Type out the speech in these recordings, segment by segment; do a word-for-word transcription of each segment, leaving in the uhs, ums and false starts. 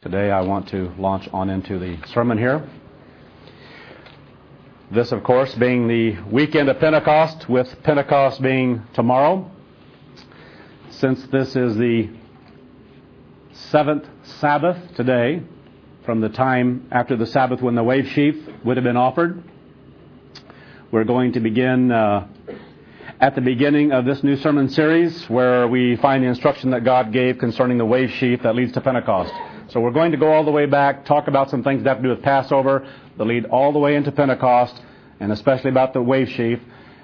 Today I want to launch on into the sermon here. This, of course, being the weekend of Pentecost, with Pentecost being tomorrow. Since this is the seventh Sabbath today, from the time after the Sabbath when the wave sheaf would have been offered, we're going to begin uh, at the beginning of this new sermon series where we find the instruction that God gave concerning the wave sheaf that leads to Pentecost. So we're going to go all the way back, talk about some things that have to do with Passover, that lead all the way into Pentecost, and especially about the wave sheaf,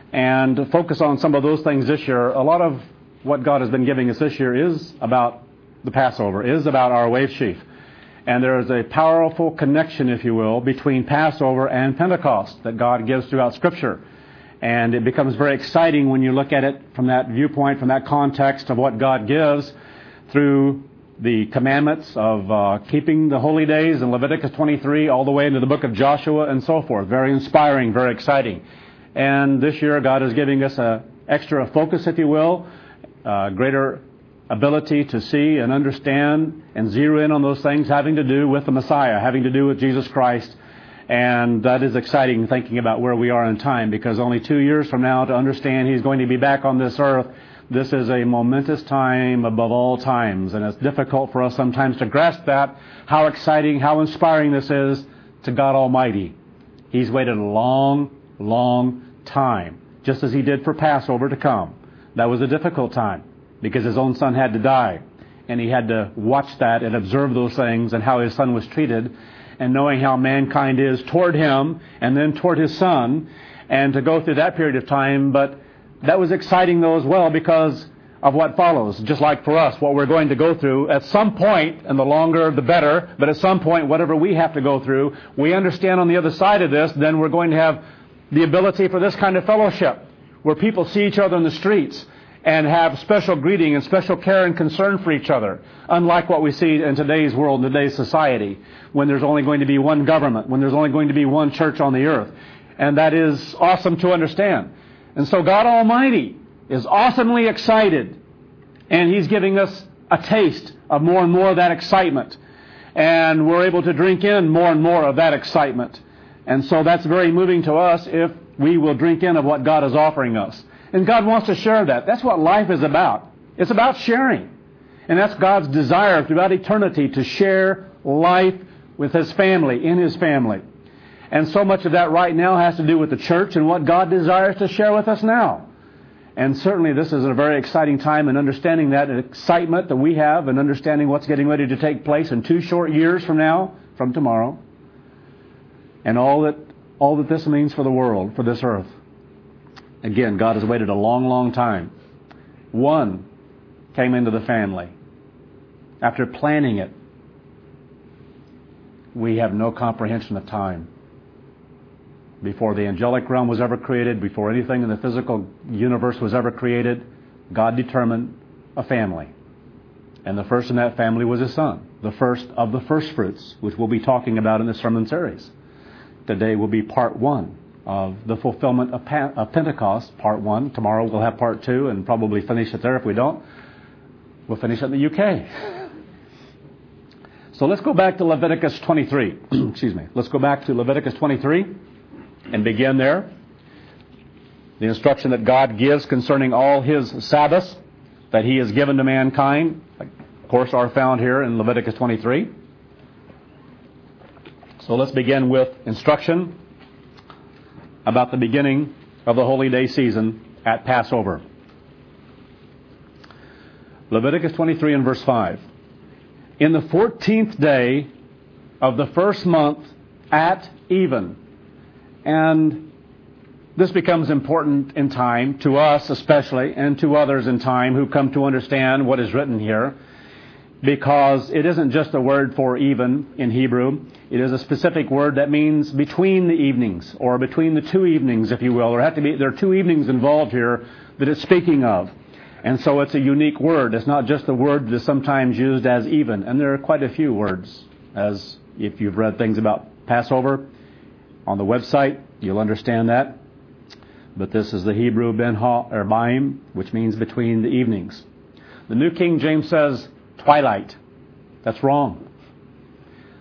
and focus on some of those things this year. A lot of what God has been giving us this year is about the Passover, is about our wave sheaf. And there is a powerful connection, if you will, between Passover and Pentecost that God gives throughout Scripture. And it becomes very exciting when you look at it from that viewpoint, from that context of what God gives through the commandments of uh, keeping the holy days in Leviticus twenty-three all the way into the book of Joshua and so forth. Very inspiring, very exciting. And this year God is giving us a extra focus, if you will, uh, greater ability to see and understand and zero in on those things having to do with the Messiah, having to do with Jesus Christ. And that is exciting, thinking about where we are in time, because only two years from now to understand He's going to be back on this earth. This is a momentous time above all times, and it's difficult for us sometimes to grasp that, how exciting, how inspiring this is to God Almighty. He's waited a long, long time, just as He did for Passover to come. That was a difficult time, because His own Son had to die, and He had to watch that and observe those things and how His Son was treated, and knowing how mankind is toward Him and then toward His Son, and to go through that period of time. But that was exciting, though, as well, because of what follows. Just like for us, what we're going to go through, at some point, and the longer the better, but at some point, whatever we have to go through, we understand on the other side of this, then we're going to have the ability for this kind of fellowship, where people see each other in the streets and have special greeting and special care and concern for each other, unlike what we see in today's world, in today's society, when there's only going to be one government, when there's only going to be one church on the earth. And that is awesome to understand. And so God Almighty is awesomely excited, and He's giving us a taste of more and more of that excitement. And we're able to drink in more and more of that excitement. And so that's very moving to us if we will drink in of what God is offering us. And God wants to share that. That's what life is about. It's about sharing. And that's God's desire throughout eternity, to share life with His family, in His family. And so much of that right now has to do with the church and what God desires to share with us now. And certainly this is a very exciting time in understanding that excitement that we have and understanding what's getting ready to take place in two short years from now, from tomorrow. And all that all that this means for the world, for this earth. Again, God has waited a long, long time. One came into the family. After planning it, we have no comprehension of time. Before the angelic realm was ever created, before anything in the physical universe was ever created, God determined a family. And the first in that family was His Son, the first of the first fruits, which we'll be talking about in this sermon series. Today will be part one of the fulfillment of, pa- of Pentecost, part one. Tomorrow we'll have part two and probably finish it there. If we don't, we'll finish it in the U K. So let's go back to Leviticus twenty-three. Excuse me. Let's go back to Leviticus twenty-three. And begin there. The instruction that God gives concerning all His Sabbaths that He has given to mankind, of course, are found here in Leviticus twenty-three. So let's begin with instruction about the beginning of the holy day season at Passover. Leviticus twenty-three and verse five. In the fourteenth day of the first month at even. And this becomes important in time, to us especially, and to others in time who come to understand what is written here, because it isn't just a word for even in Hebrew. It is a specific word that means between the evenings, or between the two evenings, if you will. There have to be there are two evenings involved here that it's speaking of. And so it's a unique word. It's not just a word that is sometimes used as even. And there are quite a few words, as if you've read things about Passover on the website, you'll understand that. But this is the Hebrew ben ha-erbaim, which means between the evenings. The New King James says twilight. That's wrong.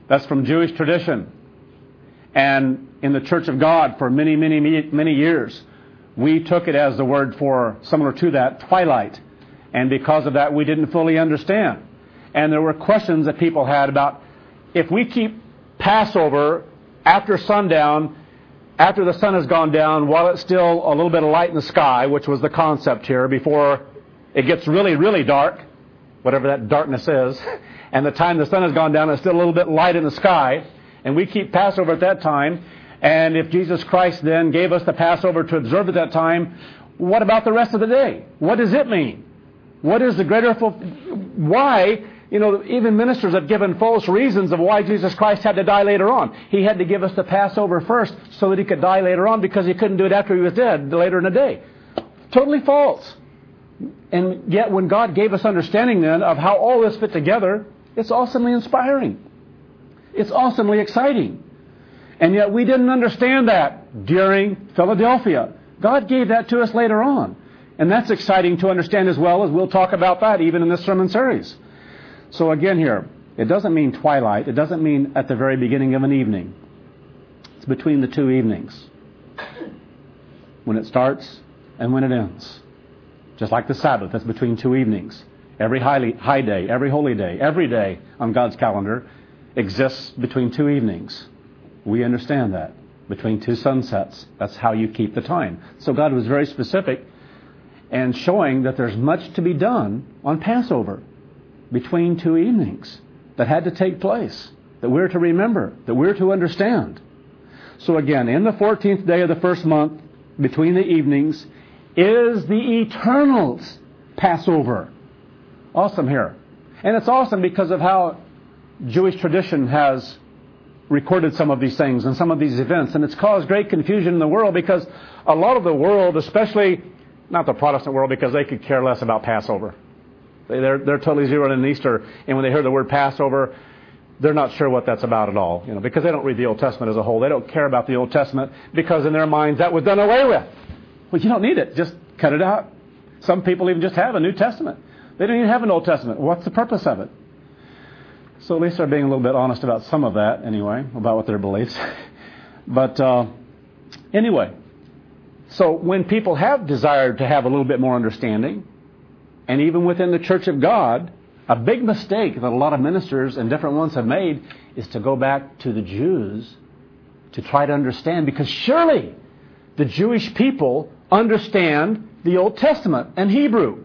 That's from Jewish tradition. And in the Church of God for many, many, many years, we took it as the word for, similar to that, twilight. And because of that, we didn't fully understand. And there were questions that people had about, if we keep Passover after sundown, after the sun has gone down, while it's still a little bit of light in the sky, which was the concept here, before it gets really, really dark, whatever that darkness is, and the time the sun has gone down, it's still a little bit light in the sky, and we keep Passover at that time, and if Jesus Christ then gave us the Passover to observe at that time, what about the rest of the day? What does it mean? What is the greater... Why... You know, even ministers have given false reasons of why Jesus Christ had to die later on. He had to give us the Passover first so that he could die later on because he couldn't do it after he was dead later in the day. Totally false. And yet when God gave us understanding then of how all this fit together, it's awesomely inspiring. It's awesomely exciting. And yet we didn't understand that during Philadelphia. God gave that to us later on. And that's exciting to understand as well, as we'll talk about that even in this sermon series. So again here, it doesn't mean twilight. It doesn't mean at the very beginning of an evening. It's between the two evenings. When it starts and when it ends. Just like the Sabbath, that's between two evenings. Every high, high day, every holy day, every day on God's calendar exists between two evenings. We understand that. Between two sunsets. That's how you keep the time. So God was very specific and showing that there's much to be done on Passover. Between two evenings that had to take place, that we're to remember, that we're to understand. So again, in the fourteenth day of the first month, between the evenings, is the Eternal's Passover. Awesome here. And it's awesome because of how Jewish tradition has recorded some of these things and some of these events. And it's caused great confusion in the world because a lot of the world, especially not the Protestant world, because they could care less about Passover. They're, they're totally zeroed in Easter, and when they hear the word Passover, they're not sure what that's about at all, you know, because they don't read the Old Testament as a whole. They don't care about the Old Testament because in their minds that was done away with. Well, you don't need it. Just cut it out. Some people even just have a New Testament. They don't even have an Old Testament. What's the purpose of it? So at least they're being a little bit honest about some of that anyway, about what their beliefs. But uh, anyway, so when people have desired to have a little bit more understanding, and even within the Church of God, a big mistake that a lot of ministers and different ones have made is to go back to the Jews to try to understand, because surely the Jewish people understand the Old Testament and Hebrew.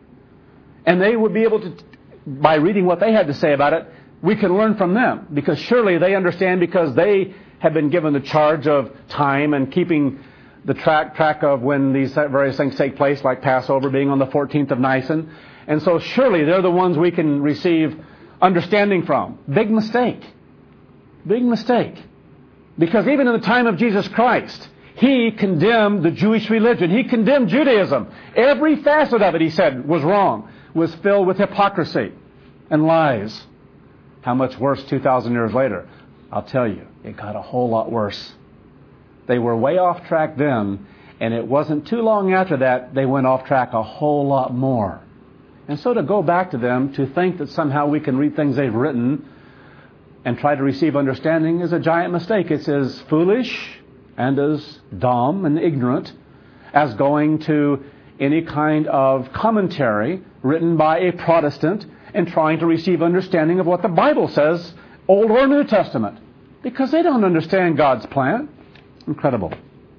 And they would be able to, by reading what they had to say about it, we can learn from them, because surely they understand, because they have been given the charge of time and keeping the track track of when these various things take place, like Passover being on the fourteenth of Nisan. And so surely they're the ones we can receive understanding from. Big mistake. Big mistake. Because even in the time of Jesus Christ, He condemned the Jewish religion. He condemned Judaism. Every facet of it, He said, was wrong, was filled with hypocrisy and lies. How much worse two thousand years later? I'll tell you, it got a whole lot worse. They were way off track then, and it wasn't too long after that they went off track a whole lot more. And so to go back to them, to think that somehow we can read things they've written and try to receive understanding is a giant mistake. It's as foolish and as dumb and ignorant as going to any kind of commentary written by a Protestant and trying to receive understanding of what the Bible says, Old or New Testament, because they don't understand God's plan. Incredible.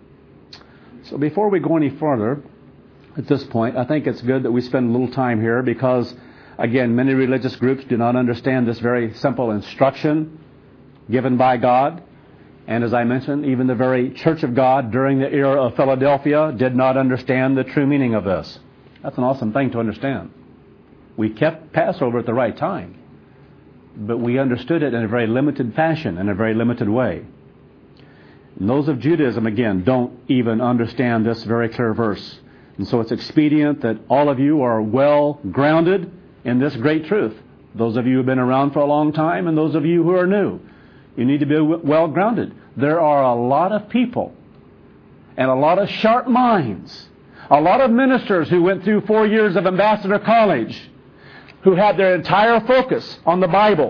So before we go any further, at this point, I think it's good that we spend a little time here because, again, many religious groups do not understand this very simple instruction given by God. And as I mentioned, even the very Church of God during the era of Philadelphia did not understand the true meaning of this. That's an awesome thing to understand. We kept Passover at the right time, but we understood it in a very limited fashion, in a very limited way. And those of Judaism, again, don't even understand this very clear verse. And so it's expedient that all of you are well grounded in this great truth. Those of you who have been around for a long time and those of you who are new, you need to be well grounded. There are a lot of people and a lot of sharp minds, a lot of ministers who went through four years of Ambassador College, who had their entire focus on the Bible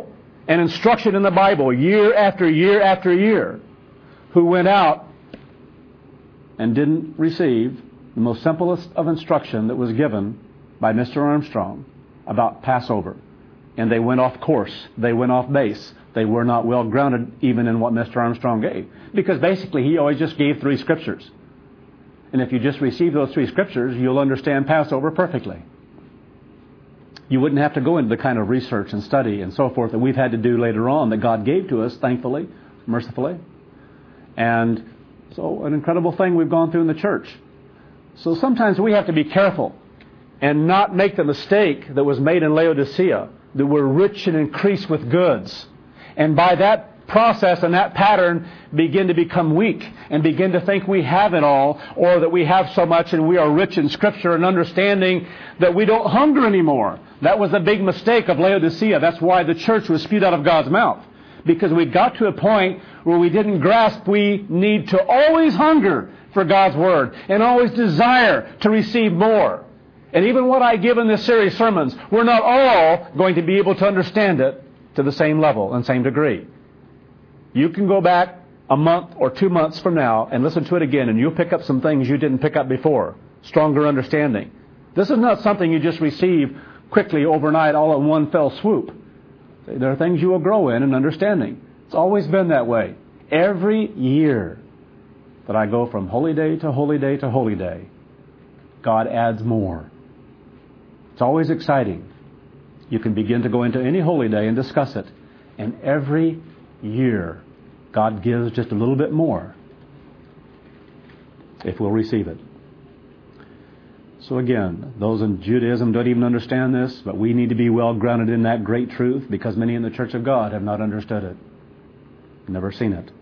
and instruction in the Bible year after year after year who went out and didn't receive the most simplest of instruction that was given by Mister Armstrong about Passover. And they went off course. They went off base. They were not well grounded even in what Mister Armstrong gave. Because basically he always just gave three scriptures. And if you just receive those three scriptures, you'll understand Passover perfectly. You wouldn't have to go into the kind of research and study and so forth that we've had to do later on that God gave to us, thankfully, mercifully. And so an incredible thing we've gone through in the church. So sometimes we have to be careful and not make the mistake that was made in Laodicea, that we're rich and increased with goods. And by that process and that pattern begin to become weak and begin to think we have it all, or that we have so much and we are rich in Scripture and understanding that we don't hunger anymore. That was a big mistake of Laodicea. That's why the church was spewed out of God's mouth. Because we got to a point where we didn't grasp we need to always hunger for God's Word and always desire to receive more. And even what I give in this series of sermons, we're not all going to be able to understand it to the same level and same degree. You can go back a month or two months from now and listen to it again, and you'll pick up some things you didn't pick up before. Stronger understanding. This is not something you just receive quickly overnight all in one fell swoop. There are things you will grow in and understanding. It's always been that way. Every year that I go from holy day to holy day to holy day, God adds more. It's always exciting. You can begin to go into any holy day and discuss it. And every year, God gives just a little bit more if we'll receive it. So again, those in Judaism don't even understand this, but we need to be well grounded in that great truth because many in the Church of God have not understood it, never seen it.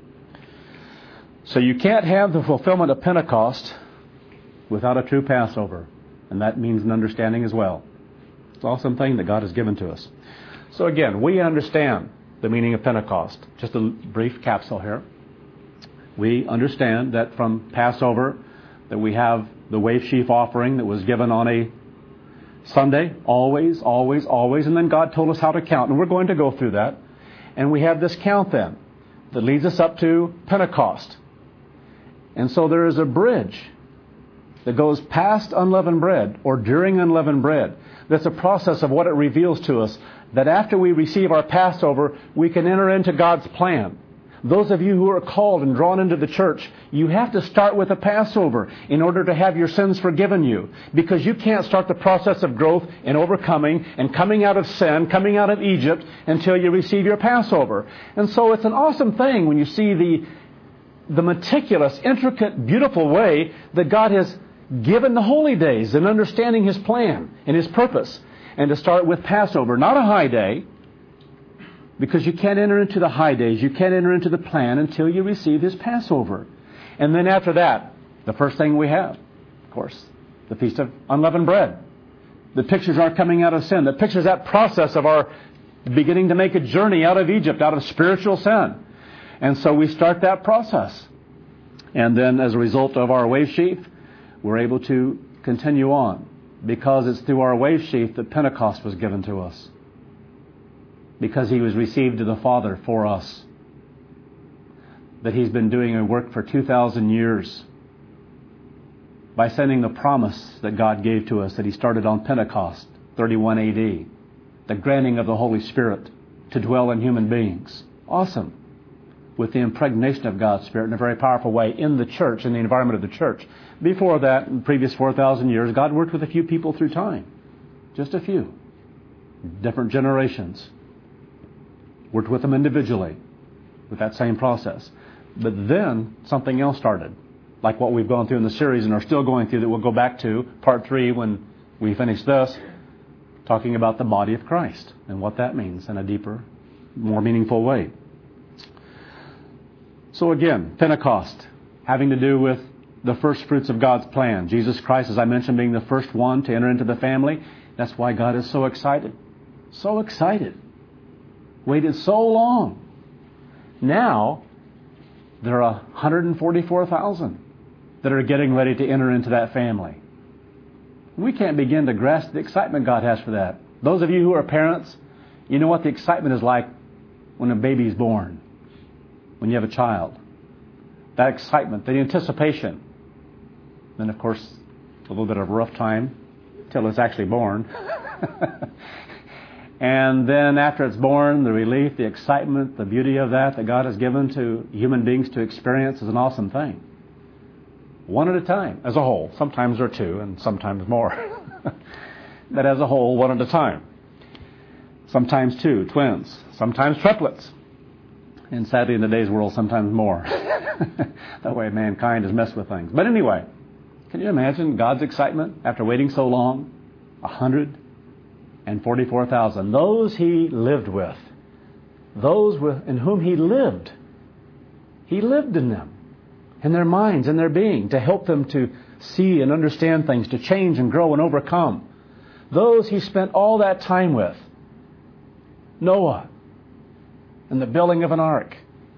So you can't have the fulfillment of Pentecost without a true Passover. And that means an understanding as well. It's an awesome thing that God has given to us. So again, we understand the meaning of Pentecost. Just a brief capsule here. We understand that from Passover that we have the wave sheaf offering that was given on a Sunday, always, always, always, and then God told us how to count. And we're going to go through that. And we have this count then that leads us up to Pentecost. And so there is a bridge that goes past unleavened bread or during unleavened bread. That's a process of what it reveals to us, that after we receive our Passover, we can enter into God's plan. Those of you who are called and drawn into the church, you have to start with a Passover in order to have your sins forgiven you. Because you can't start the process of growth and overcoming and coming out of sin, coming out of Egypt, until you receive your Passover. And so it's an awesome thing when you see the, the meticulous, intricate, beautiful way that God has given the holy days and understanding His plan and His purpose. And to start with Passover, not a high day, because you can't enter into the high days, you can't enter into the plan until you receive His Passover. And then after that, the first thing we have, of course, the Feast of Unleavened Bread. The pictures aren't coming out of sin. The pictures that process of our beginning to make a journey out of Egypt, out of spiritual sin. And so we start that process. And then as a result of our wave sheaf, we're able to continue on, because it's through our wave sheaf that Pentecost was given to us. Because He was received to the Father for us. That He's been doing a work for two thousand years by sending the promise that God gave to us that He started on Pentecost, thirty-one A D. The granting of the Holy Spirit to dwell in human beings. Awesome. With the impregnation of God's Spirit in a very powerful way in the church, in the environment of the church. Before that, in the previous four thousand years, God worked with a few people through time. Just a few. Different generations. Worked with them individually with that same process. But then something else started, like what we've gone through in the series and are still going through, that we'll go back to part three when we finish this, talking about the body of Christ and what that means in a deeper, more meaningful way. So again, Pentecost, having to do with the first fruits of God's plan. Jesus Christ, as I mentioned, being the first one to enter into the family. That's why God is so excited. So excited. Waited so long. Now, there are one hundred forty-four thousand that are getting ready to enter into that family. We can't begin to grasp the excitement God has for that. Those of you who are parents, You know what the excitement is like when a baby is born, when you have a child. That excitement, the anticipation. Then, of course, a little bit of a rough time till it's actually born. And then after it's born, the relief, the excitement, the beauty of that that God has given to human beings to experience is an awesome thing. One at a time, as a whole. Sometimes there are two, and sometimes more. But as a whole, one at a time. Sometimes two, twins. Sometimes triplets. And sadly, in today's world, sometimes more. That way mankind has messed with things. But anyway, can you imagine God's excitement after waiting so long? A hundred and forty-four thousand. Those He lived with. Those with, in whom He lived. He lived in them. In their minds, in their being. To help them to see and understand things. To change and grow and overcome. Those He spent all that time with. Noah. And the building of an ark.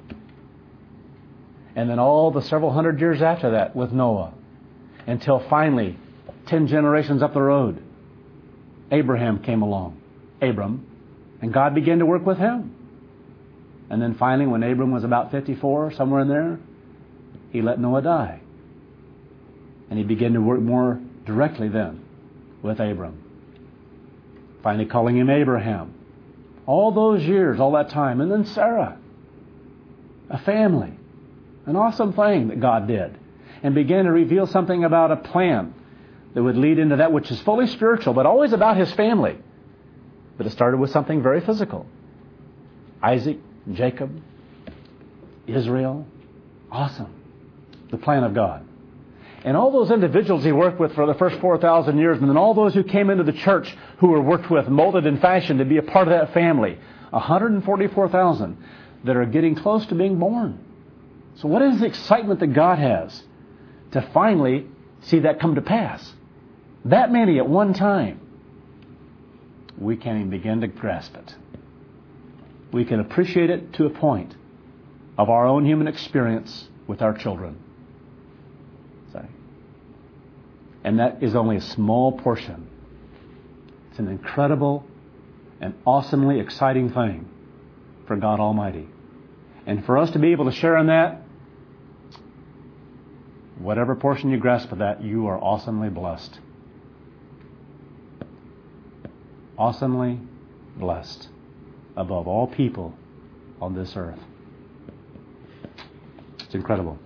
And then all the several hundred years after that with Noah. Until finally, ten generations up the road, Abraham came along. Abram. And God began to work with him. And then finally, when Abram was about fifty-four, somewhere in there, He let Noah die. And He began to work more directly then with Abram. Finally calling him Abraham. All those years, all that time. And then Sarah. A family. An awesome thing that God did. And began to reveal something about a plan that would lead into that which is fully spiritual, but always about His family. But it started with something very physical. Isaac, Jacob, Israel. Awesome. The plan of God. And all those individuals He worked with for the first four thousand years, and then all those who came into the church who were worked with, molded and fashioned to be a part of that family. one hundred forty-four thousand that are getting close to being born. So what is the excitement that God has to finally see that come to pass? That many at one time. We can't even begin to grasp it. We can appreciate it to a point of our own human experience with our children. Sorry. And that is only a small portion. It's an incredible and awesomely exciting thing for God Almighty. And for us to be able to share in that, whatever portion you grasp of that, you are awesomely blessed. Awesomely blessed above all people on this earth. It's incredible.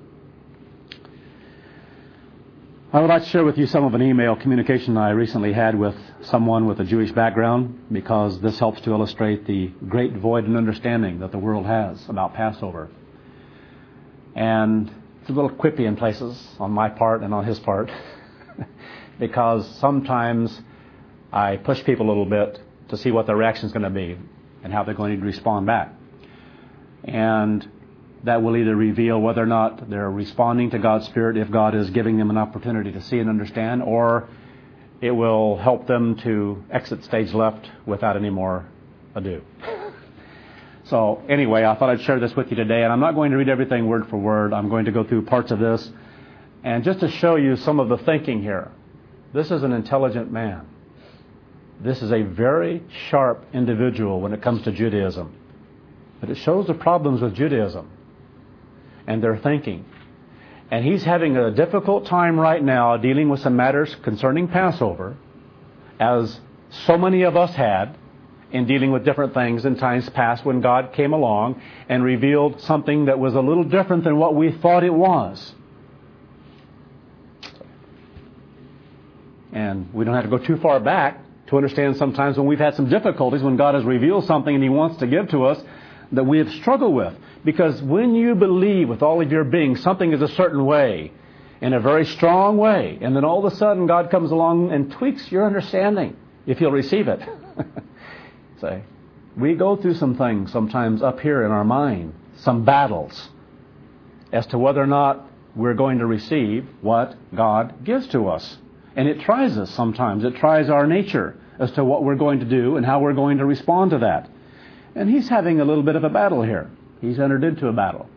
I would like to share with you some of an email communication I recently had with someone with a Jewish background, because this helps to illustrate the great void in understanding that the world has about Passover. And it's a little quippy in places on my part and on his part, because sometimes I push people a little bit to see what their reaction is going to be and how they're going to respond back. And that will either reveal whether or not they're responding to God's Spirit, if God is giving them an opportunity to see and understand, or it will help them to exit stage left without any more ado. So anyway, I thought I'd share this with you today, and I'm not going to read everything word for word. I'm going to go through parts of this. And just to show you some of the thinking here, this is an intelligent man. This is a very sharp individual when it comes to Judaism. But it shows the problems with Judaism and their thinking. And he's having a difficult time right now dealing with some matters concerning Passover, as so many of us had in dealing with different things in times past when God came along and revealed something that was a little different than what we thought it was. And we don't have to go too far back to understand sometimes when we've had some difficulties, when God has revealed something and He wants to give to us that we have struggled with. Because when you believe with all of your being something is a certain way, in a very strong way, and then all of a sudden God comes along and tweaks your understanding, if you'll receive it. Say, we go through some things sometimes up here in our mind, some battles, as to whether or not we're going to receive what God gives to us. And it tries us sometimes. It tries our nature as to what we're going to do and how we're going to respond to that. And he's having a little bit of a battle here. He's entered into a battle.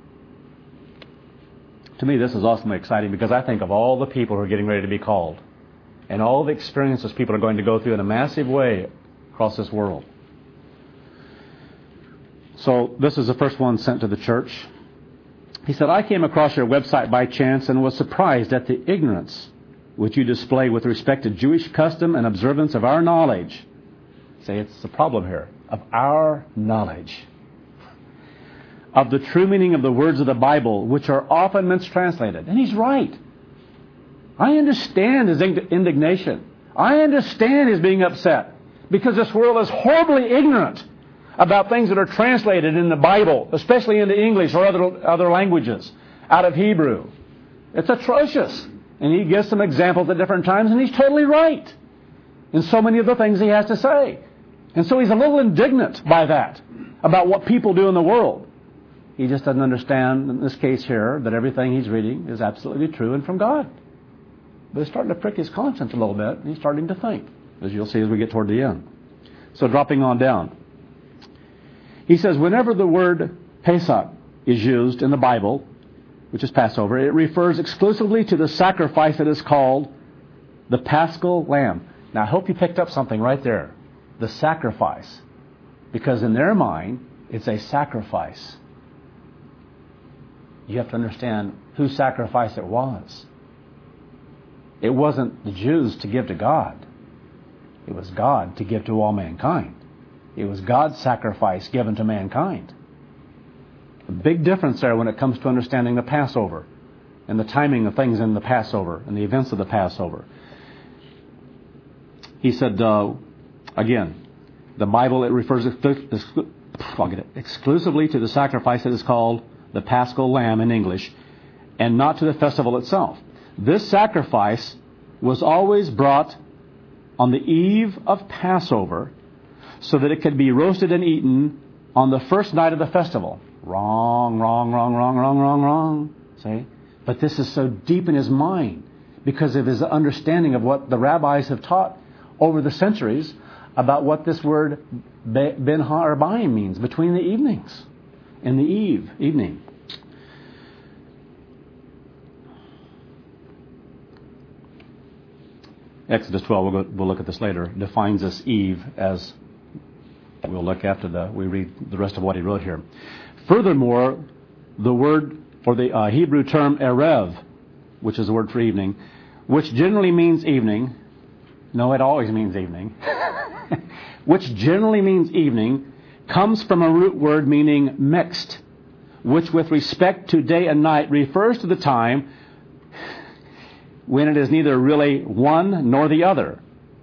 To me, this is awesomely exciting, because I think of all the people who are getting ready to be called and all the experiences people are going to go through in a massive way across this world. So this is the first one sent to the church. He said, I came across your website by chance and was surprised at the ignorance which you display with respect to Jewish custom and observance of our knowledge. Say, it's the problem here. Of our knowledge. Of the true meaning of the words of the Bible, which are often mistranslated. And he's right. I understand his indignation. I understand his being upset. Because this world is horribly ignorant about things that are translated in the Bible, especially into English or other, other languages, out of Hebrew. It's atrocious. And he gives some examples at different times, and he's totally right in so many of the things he has to say. And so he's a little indignant by that, about what people do in the world. He just doesn't understand, in this case here, that everything he's reading is absolutely true and from God. But it's starting to prick his conscience a little bit, and he's starting to think, as you'll see as we get toward the end. So dropping on down. He says, whenever the word Pesach is used in the Bible, which is Passover, it refers exclusively to the sacrifice that is called the Paschal Lamb. Now, I hope you picked up something right there. The sacrifice. Because in their mind, it's a sacrifice. You have to understand whose sacrifice it was. It wasn't the Jews to give to God. It was God to give to all mankind. It was God's sacrifice given to mankind. A big difference there when it comes to understanding the Passover and the timing of things in the Passover and the events of the Passover. He said, uh, again, the Bible, it refers exclu- I'll get it, exclusively to the sacrifice that is called the Paschal Lamb in English, and not to the festival itself. This sacrifice was always brought on the eve of Passover so that it could be roasted and eaten on the first night of the festival. Wrong, wrong, wrong, wrong, wrong, wrong, wrong. See? But this is so deep in his mind because of his understanding of what the rabbis have taught over the centuries about what this word Ben Ha'arbaim means, between the evenings and the eve, evening. Exodus twelve, we'll, go, we'll look at this later, defines this eve as, we'll look after the, we read the rest of what he wrote here. Furthermore, the word, or the uh, Hebrew term erev, which is the word for evening, which generally means evening, no, it always means evening, which generally means evening, comes from a root word meaning mixed, which with respect to day and night refers to the time when it is neither really one nor the other.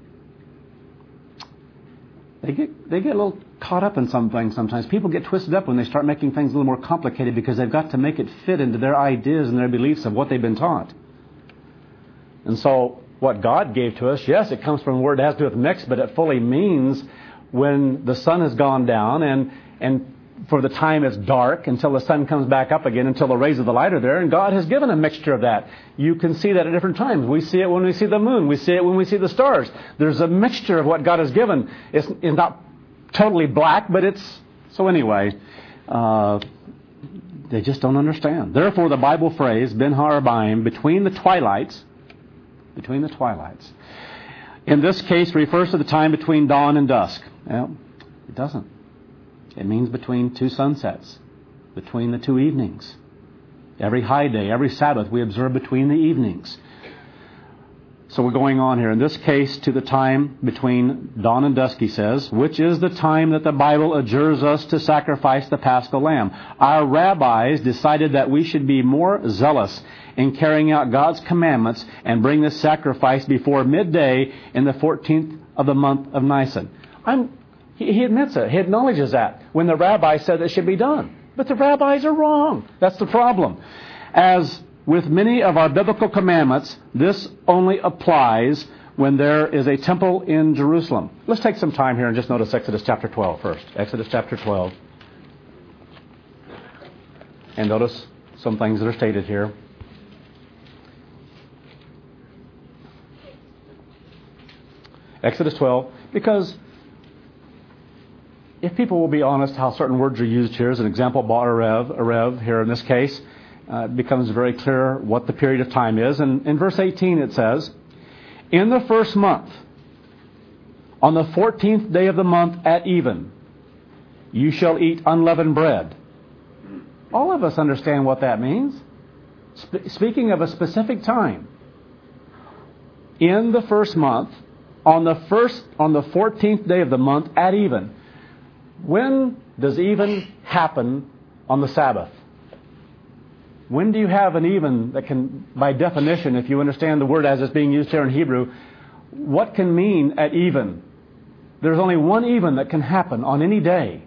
They get they get a little caught up in some things sometimes. People get twisted up when they start making things a little more complicated because they've got to make it fit into their ideas and their beliefs of what they've been taught. And so what God gave to us, yes, it comes from a word that has to do with mix, but it fully means when the sun has gone down and and for the time it's dark until the sun comes back up again, until the rays of the light are there, and God has given a mixture of that. You can see that at different times. We see it when we see the moon. We see it when we see the stars. There's a mixture of what God has given. It's, it's not totally black, but it's... So anyway, uh, they just don't understand. Therefore, the Bible phrase, Ben Ha'arbaim, between the twilights, between the twilights, in this case refers to the time between dawn and dusk. Well, it doesn't. It means between two sunsets, between the two evenings. Every high day, every Sabbath, we observe between the evenings. So we're going on here. In this case, to the time between dawn and dusk, he says, which is the time that the Bible adjures us to sacrifice the Paschal Lamb. Our rabbis decided that we should be more zealous in carrying out God's commandments and bring this sacrifice before midday in the fourteenth of the month of Nisan. I'm He admits it. He acknowledges that when the rabbi said it should be done. But the rabbis are wrong. That's the problem. As with many of our biblical commandments, this only applies when there is a temple in Jerusalem. Let's take some time here and just notice Exodus chapter twelve first. Exodus chapter twelve. And notice some things that are stated here. Exodus twelve, because if people will be honest how certain words are used here, as an example, ba'arev, arev, here in this case, uh, it becomes very clear what the period of time is. And in verse eighteen it says, in the first month, on the fourteenth day of the month at even. you shall eat unleavened bread. All of us understand what that means. Sp- speaking of a specific time, in the first month, on the first, on the fourteenth day of the month at even. When does even happen on the Sabbath? When do you have an even that can, by definition, if you understand the word as it's being used here in Hebrew, what can mean at even? There's only one even that can happen on any day.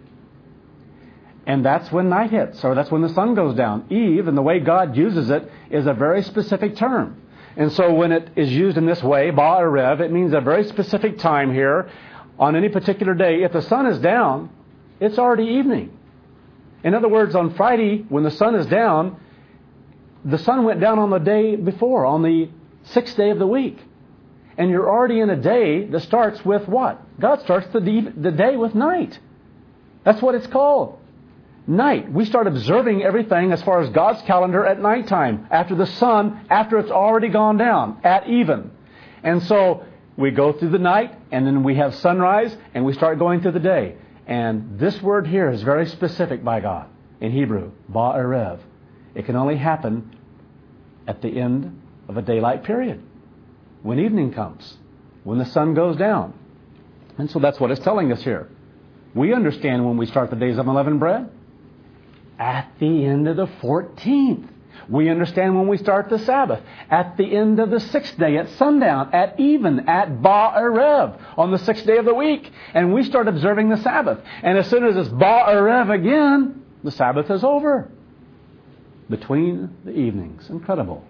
And that's when night hits, or that's when the sun goes down. Eve, and the way God uses it, is a very specific term. And so when it is used in this way, Ba'erev, it means a very specific time here on any particular day. If the sun is down, it's already evening. In other words, on Friday, when the sun is down, the sun went down on the day before, on the sixth day of the week. And you're already in a day that starts with what? God starts the, the day with night. That's what it's called. Night. We start observing everything as far as God's calendar at nighttime, after the sun, after it's already gone down, at even. And so we go through the night, and then we have sunrise, and we start going through the day. And this word here is very specific by God in Hebrew, Ba'erev. It can only happen at the end of a daylight period, when evening comes, when the sun goes down. And so that's what it's telling us here. We understand when we start the days of unleavened bread. At the end of the fourteenth. We understand when we start the Sabbath. At the end of the sixth day, at sundown, at even, at Ba'erev, on the sixth day of the week. And we start observing the Sabbath. And as soon as it's Ba'erev again, the Sabbath is over. Between the evenings. Incredible.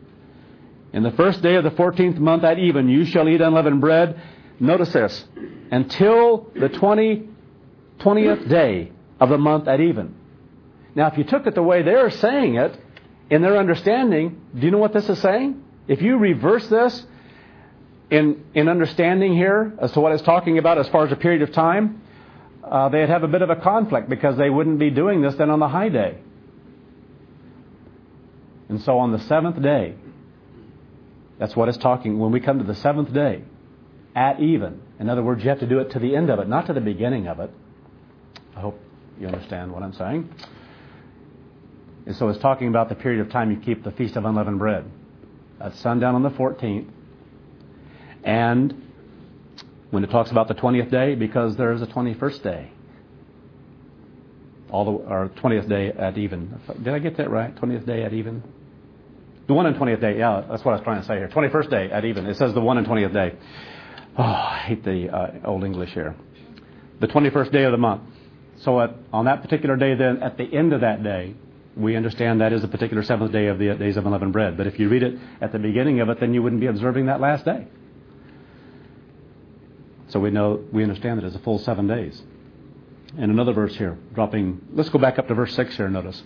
In the first day of the fourteenth month at even, you shall eat unleavened bread. Notice this. Until the twentieth day of the month at even. Now, if you took it the way they're saying it, in their understanding, do you know what this is saying? If you reverse this in, in understanding here as to what it's talking about as far as a period of time, uh, they'd have a bit of a conflict because they wouldn't be doing this then on the high day. And so on the seventh day, that's what it's talking. When we come to the seventh day, at even. In other words, you have to do it to the end of it, not to the beginning of it. I hope you understand what I'm saying. And so it's talking about the period of time you keep the Feast of Unleavened Bread. That's sundown on the fourteenth. And when it talks about the twentieth day, because there is a twenty-first day. All the, or twentieth day at even. Did I get that right? twentieth day at even? The one and twentieth day, yeah, that's what I was trying to say here. twenty-first day at even. It says the one and twentieth day. Oh, I hate the uh, Old English here. The twenty-first day of the month. So at, on that particular day then, at the end of that day, we understand that is the particular seventh day of the days of unleavened bread. But if you read it at the beginning of it, then you wouldn't be observing that last day. So we know, we understand that it's a full seven days. And another verse here, dropping, let's go back up to verse six here, notice.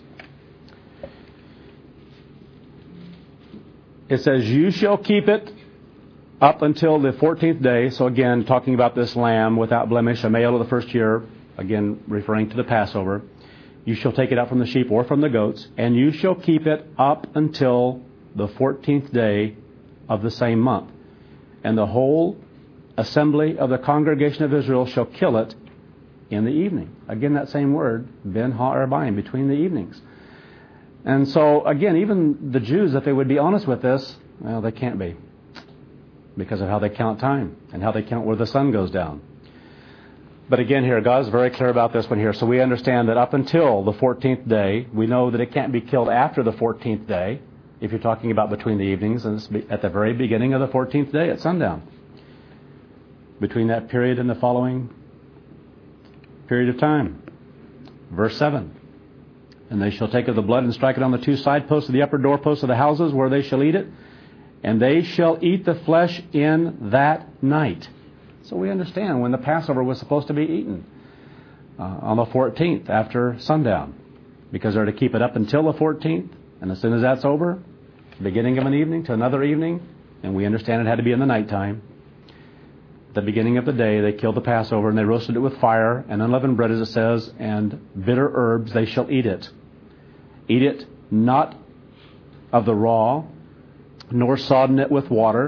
It says, you shall keep it up until the fourteenth day. So again, talking about this lamb without blemish, a male of the first year, again, referring to the Passover. You shall take it out from the sheep or from the goats, and you shall keep it up until the fourteenth day of the same month. And the whole assembly of the congregation of Israel shall kill it in the evening. Again, that same word, ben ha'arbaim, between the evenings. And so, again, even the Jews, if they would be honest with this, well, they can't be. Because of how they count time and how they count where the sun goes down. But again here, God is very clear about this one here. So we understand that up until the fourteenth day, we know that it can't be killed after the fourteenth day, if you're talking about between the evenings, and it's at the very beginning of the fourteenth day at sundown. Between that period and the following period of time. Verse seven. And they shall take of the blood and strike it on the two side posts of the upper doorposts of the houses where they shall eat it. And they shall eat the flesh in that night. So we understand when the Passover was supposed to be eaten. Uh, on the fourteenth after sundown. Because they're to keep it up until the fourteenth. And as soon as that's over, beginning of an evening to another evening. And we understand it had to be in the nighttime. At the beginning of the day, they killed the Passover and they roasted it with fire and unleavened bread, as it says, and bitter herbs. They shall eat it. Eat it not of the raw, nor sodden it with water,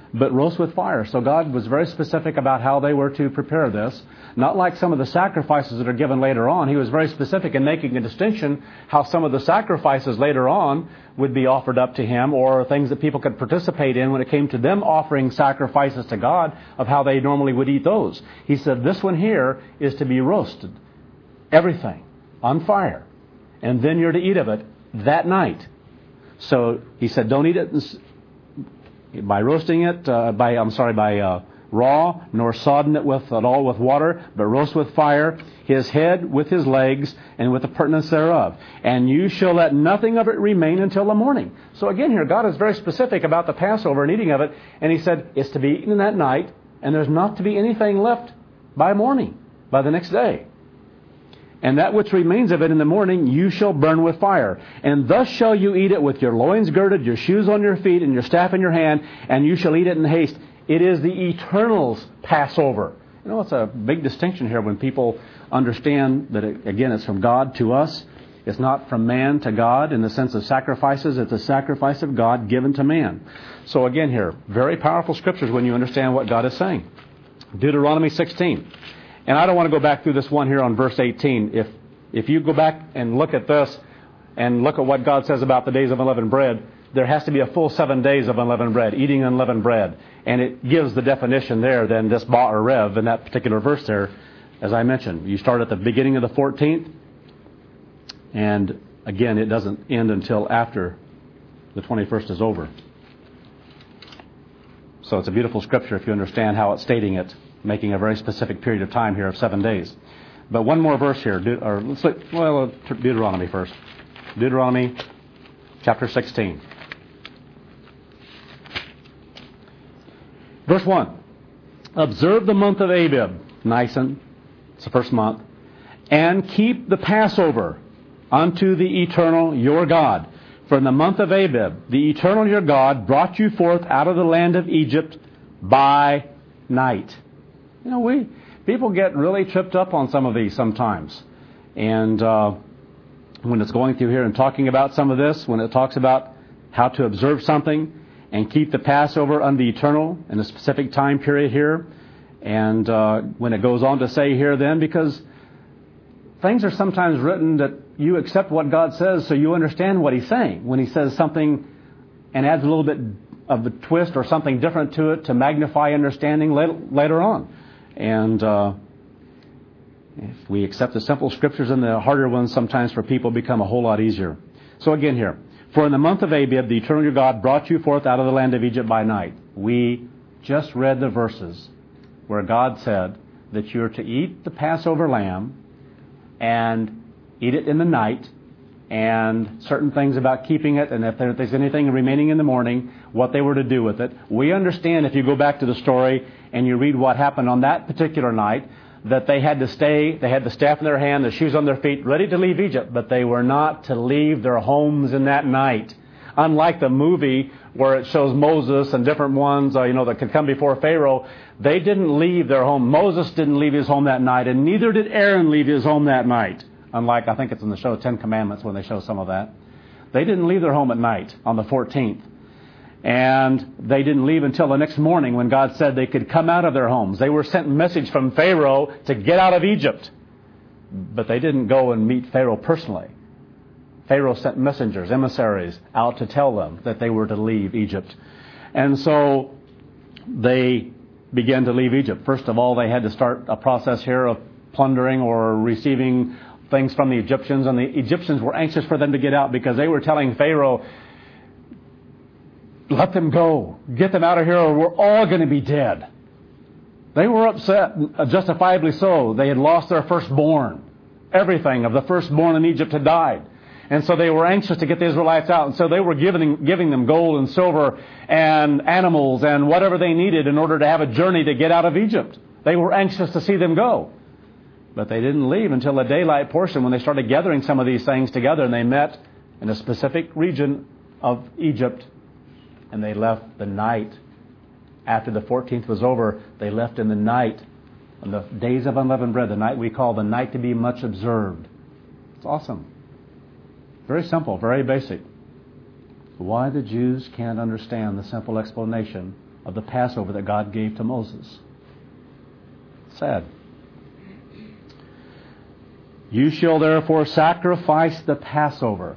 but roast with fire. So God was very specific about how they were to prepare this. Not like some of the sacrifices that are given later on. He was very specific in making a distinction how some of the sacrifices later on would be offered up to Him, or things that people could participate in when it came to them offering sacrifices to God, of how they normally would eat those. He said this one here is to be roasted. Everything on fire. And then you're to eat of it that night. So He said don't eat it by roasting it, uh, by, I'm sorry, by uh, raw, nor sodden it with at all with water, but roast with fire, his head with his legs, and with the purtenance thereof. And you shall let nothing of it remain until the morning. So again here, God is very specific about the Passover and eating of it. And He said it's to be eaten that night, and there's not to be anything left by morning, by the next day. And that which remains of it in the morning you shall burn with fire. And thus shall you eat it with your loins girded, your shoes on your feet, and your staff in your hand, and you shall eat it in haste. It is the Eternal's Passover. You know, it's a big distinction here when people understand that, it, again, it's from God to us. It's not from man to God in the sense of sacrifices. It's a sacrifice of God given to man. So again here, very powerful scriptures when you understand what God is saying. Deuteronomy sixteen. And I don't want to go back through this one here on verse eighteen. If if you go back and look at this and look at what God says about the days of unleavened bread, there has to be a full seven days of unleavened bread, eating unleavened bread. And it gives the definition there, then, this ba or rev in that particular verse there, as I mentioned. You start at the beginning of the fourteenth, and again, it doesn't end until after the twenty-first is over. So it's a beautiful scripture if you understand how it's stating it, making a very specific period of time here of seven days. But one more verse here, De- or let's look, well, Deuteronomy first. Deuteronomy chapter sixteen. Verse one. Observe the month of Abib, Nisan, it's the first month, and keep the Passover unto the Eternal your God. For in the month of Abib, the Eternal your God brought you forth out of the land of Egypt by night. You know, we people get really tripped up on some of these sometimes. And uh, when it's going through here and talking about some of this, when it talks about how to observe something and keep the Passover unto the Eternal in a specific time period here, and uh, when it goes on to say here then, because things are sometimes written that you accept what God says so you understand what He's saying. When He says something and adds a little bit of a twist or something different to it to magnify understanding later on. And uh, if we accept the simple scriptures and the harder ones, sometimes for people become a whole lot easier. So again here, for in the month of Abib, the Eternal your God brought you forth out of the land of Egypt by night. We just read the verses where God said that you're to eat the Passover lamb and eat it in the night, and certain things about keeping it, and if there's anything remaining in the morning, what they were to do with it. We understand, if you go back to the story and you read what happened on that particular night, that they had to stay, they had the staff in their hand, the shoes on their feet, ready to leave Egypt, but they were not to leave their homes in that night. Unlike the movie where it shows Moses and different ones, uh, you know, that could come before Pharaoh, they didn't leave their home. Moses didn't leave his home that night, and neither did Aaron leave his home that night. Unlike, I think it's in the show Ten Commandments when they show some of that. They didn't leave their home at night on the fourteenth. And they didn't leave until the next morning when God said they could come out of their homes. They were sent a message from Pharaoh to get out of Egypt. But they didn't go and meet Pharaoh personally. Pharaoh sent messengers, emissaries, out to tell them that they were to leave Egypt. And so they began to leave Egypt. First of all, they had to start a process here of plundering or receiving things from the Egyptians. And the Egyptians were anxious for them to get out because they were telling Pharaoh, let them go. Get them out of here or we're all going to be dead. They were upset, justifiably so. They had lost their firstborn. Everything of the firstborn in Egypt had died. And so they were anxious to get the Israelites out. And so they were giving, giving them gold and silver and animals and whatever they needed in order to have a journey to get out of Egypt. They were anxious to see them go. But they didn't leave until the daylight portion when they started gathering some of these things together. And they met in a specific region of Egypt. And they left the night. After the fourteenth was over, they left in the night. On the days of unleavened bread, the night we call the night to be much observed. It's awesome. Very simple, very basic. Why the Jews can't understand the simple explanation of the Passover that God gave to Moses. Sad. You shall therefore sacrifice the Passover.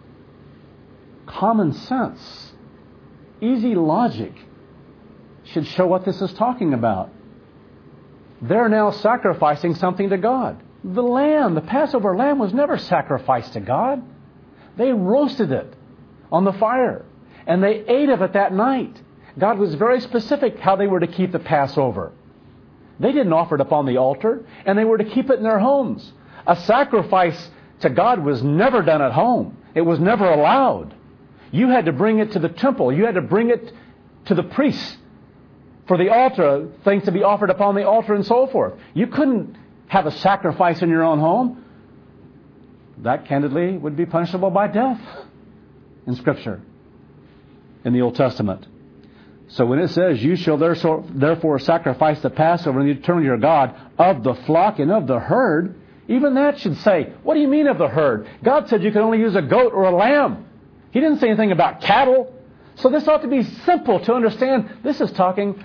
Common sense, easy logic should show what this is talking about. They're now sacrificing something to God. The lamb, the Passover lamb, was never sacrificed to God. They roasted it on the fire, and they ate of it that night. God was very specific how they were to keep the Passover. They didn't offer it upon the altar, and they were to keep it in their homes. A sacrifice to God was never done at home. It was never allowed. You had to bring it to the temple. You had to bring it to the priests for the altar, things to be offered upon the altar and so forth. You couldn't have a sacrifice in your own home. That, candidly, would be punishable by death in Scripture, in the Old Testament. So when it says, you shall therefore sacrifice the Passover in the eternal your God of the flock and of the herd, even that should say, what do you mean of the herd? God said you could only use a goat or a lamb. He didn't say anything about cattle. So this ought to be simple to understand. This is talking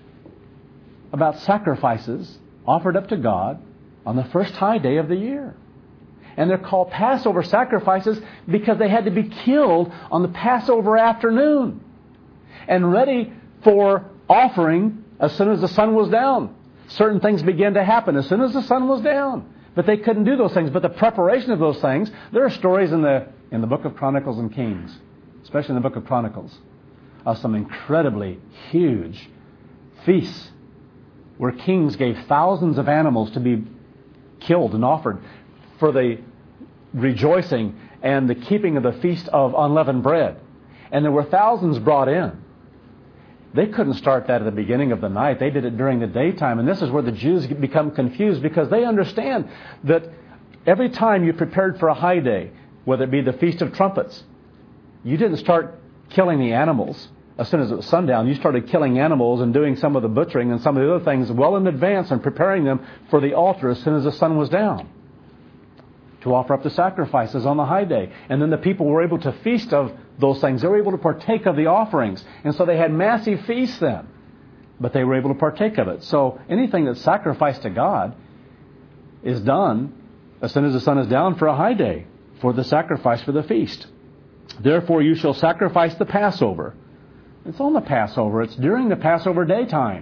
about sacrifices offered up to God on the first high day of the year. And they're called Passover sacrifices because they had to be killed on the Passover afternoon and ready for offering as soon as the sun was down. Certain things began to happen as soon as the sun was down. But they couldn't do those things. But the preparation of those things, there are stories in the in the book of Chronicles and Kings, especially in the book of Chronicles, of some incredibly huge feasts where kings gave thousands of animals to be killed and offered for the rejoicing and the keeping of the feast of unleavened bread. And there were thousands brought in. They couldn't start that at the beginning of the night. They did it during the daytime. And this is where the Jews become confused because they understand that every time you prepared for a high day, whether it be the Feast of Trumpets, you didn't start killing the animals as soon as it was sundown. You started killing animals and doing some of the butchering and some of the other things well in advance and preparing them for the altar as soon as the sun was down to offer up the sacrifices on the high day. And then the people were able to feast of those things. They were able to partake of the offerings. And so they had massive feasts then. But they were able to partake of it. So anything that's sacrificed to God is done as soon as the sun is down for a high day, for the sacrifice for the feast. Therefore you shall sacrifice the Passover. It's on the Passover. It's during the Passover daytime.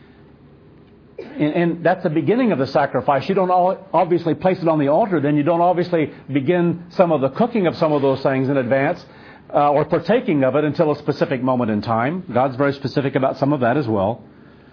And, and that's the beginning of the sacrifice. You don't obviously place it on the altar. Then you don't obviously begin some of the cooking of some of those things in advance uh, or partaking of it until a specific moment in time. God's very specific about some of that as well.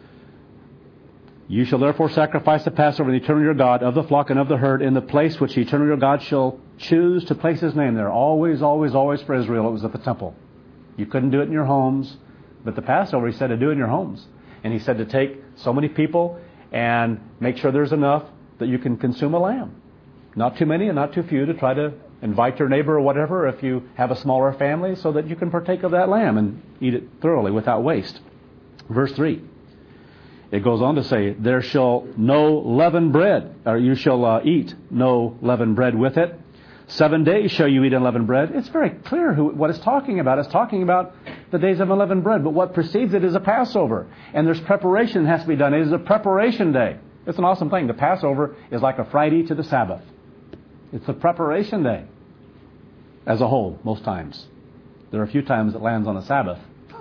You shall therefore sacrifice the Passover in the eternal your God of the flock and of the herd in the place which the eternal your God shall choose to place His name there. Always, always, always for Israel it was at the temple. You couldn't do it in your homes. But the Passover, He said to do it in your homes. And He said to take so many people and make sure there's enough that you can consume a lamb. Not too many and not too few, to try to invite your neighbor or whatever if you have a smaller family so that you can partake of that lamb and eat it thoroughly without waste. Verse three. It goes on to say, there shall no leavened bread, or you shall uh, eat no leavened bread with it. Seven days shall you eat unleavened bread. It's very clear who, what it's talking about. It's talking about the days of unleavened bread. But what precedes it is a Passover. And there's preparation that has to be done. It is a preparation day. It's an awesome thing. The Passover is like a Friday to the Sabbath. It's a preparation day as a whole, most times. There are a few times it lands on a Sabbath.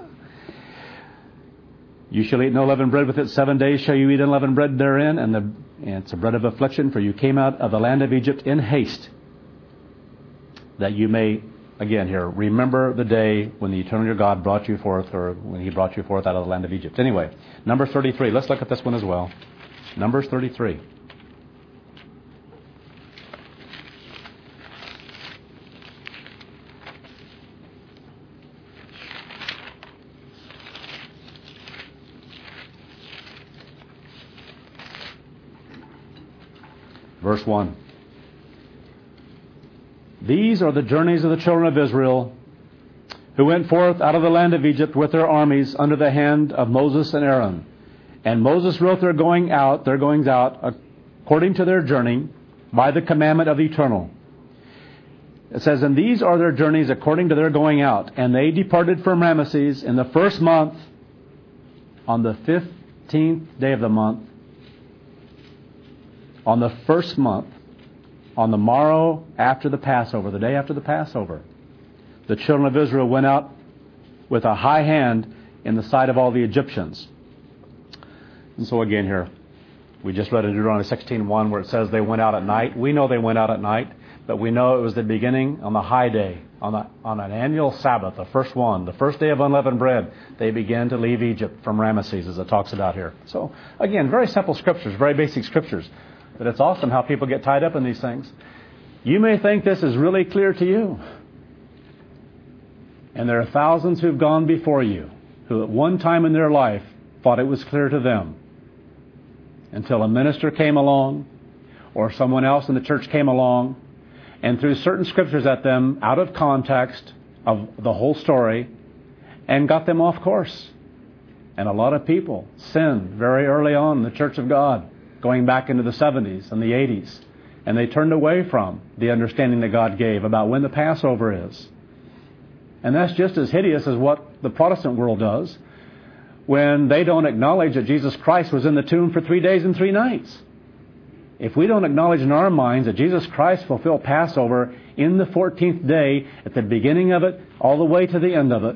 You shall eat no leavened bread with it. Seven days shall you eat unleavened bread therein. And, the, and it's a bread of affliction, for you came out of the land of Egypt in haste, that you may, again here, remember the day when the eternal your God brought you forth, or when He brought you forth out of the land of Egypt. Anyway, Numbers thirty-three. Let's look at this one as well. Numbers thirty-three. Verse one. These are the journeys of the children of Israel who went forth out of the land of Egypt with their armies under the hand of Moses and Aaron. And Moses wrote their going out, their goings out, according to their journey, by the commandment of the Eternal. It says, and these are their journeys according to their going out. And they departed from Ramesses in the first month, on the fifteenth day of the month, on the first month, on the morrow after the Passover, the day after the Passover, the children of Israel went out with a high hand in the sight of all the Egyptians. And so again here, we just read in Deuteronomy sixteen one where it says they went out at night. We know they went out at night, but we know it was the beginning on the high day, on, the, on an annual Sabbath, the first one, the first day of unleavened bread, they began to leave Egypt from Ramesses, as it talks about here. So again, very simple scriptures, very basic scriptures. But it's awesome how people get tied up in these things. You may think this is really clear to you. And there are thousands who've gone before you who at one time in their life thought it was clear to them until a minister came along or someone else in the church came along and threw certain scriptures at them out of context of the whole story and got them off course. And a lot of people sinned very early on in the Church of God, going back into the seventies and the eighties. And they turned away from the understanding that God gave about when the Passover is. And that's just as hideous as what the Protestant world does when they don't acknowledge that Jesus Christ was in the tomb for three days and three nights. If we don't acknowledge in our minds that Jesus Christ fulfilled Passover in the fourteenth day, at the beginning of it, all the way to the end of it,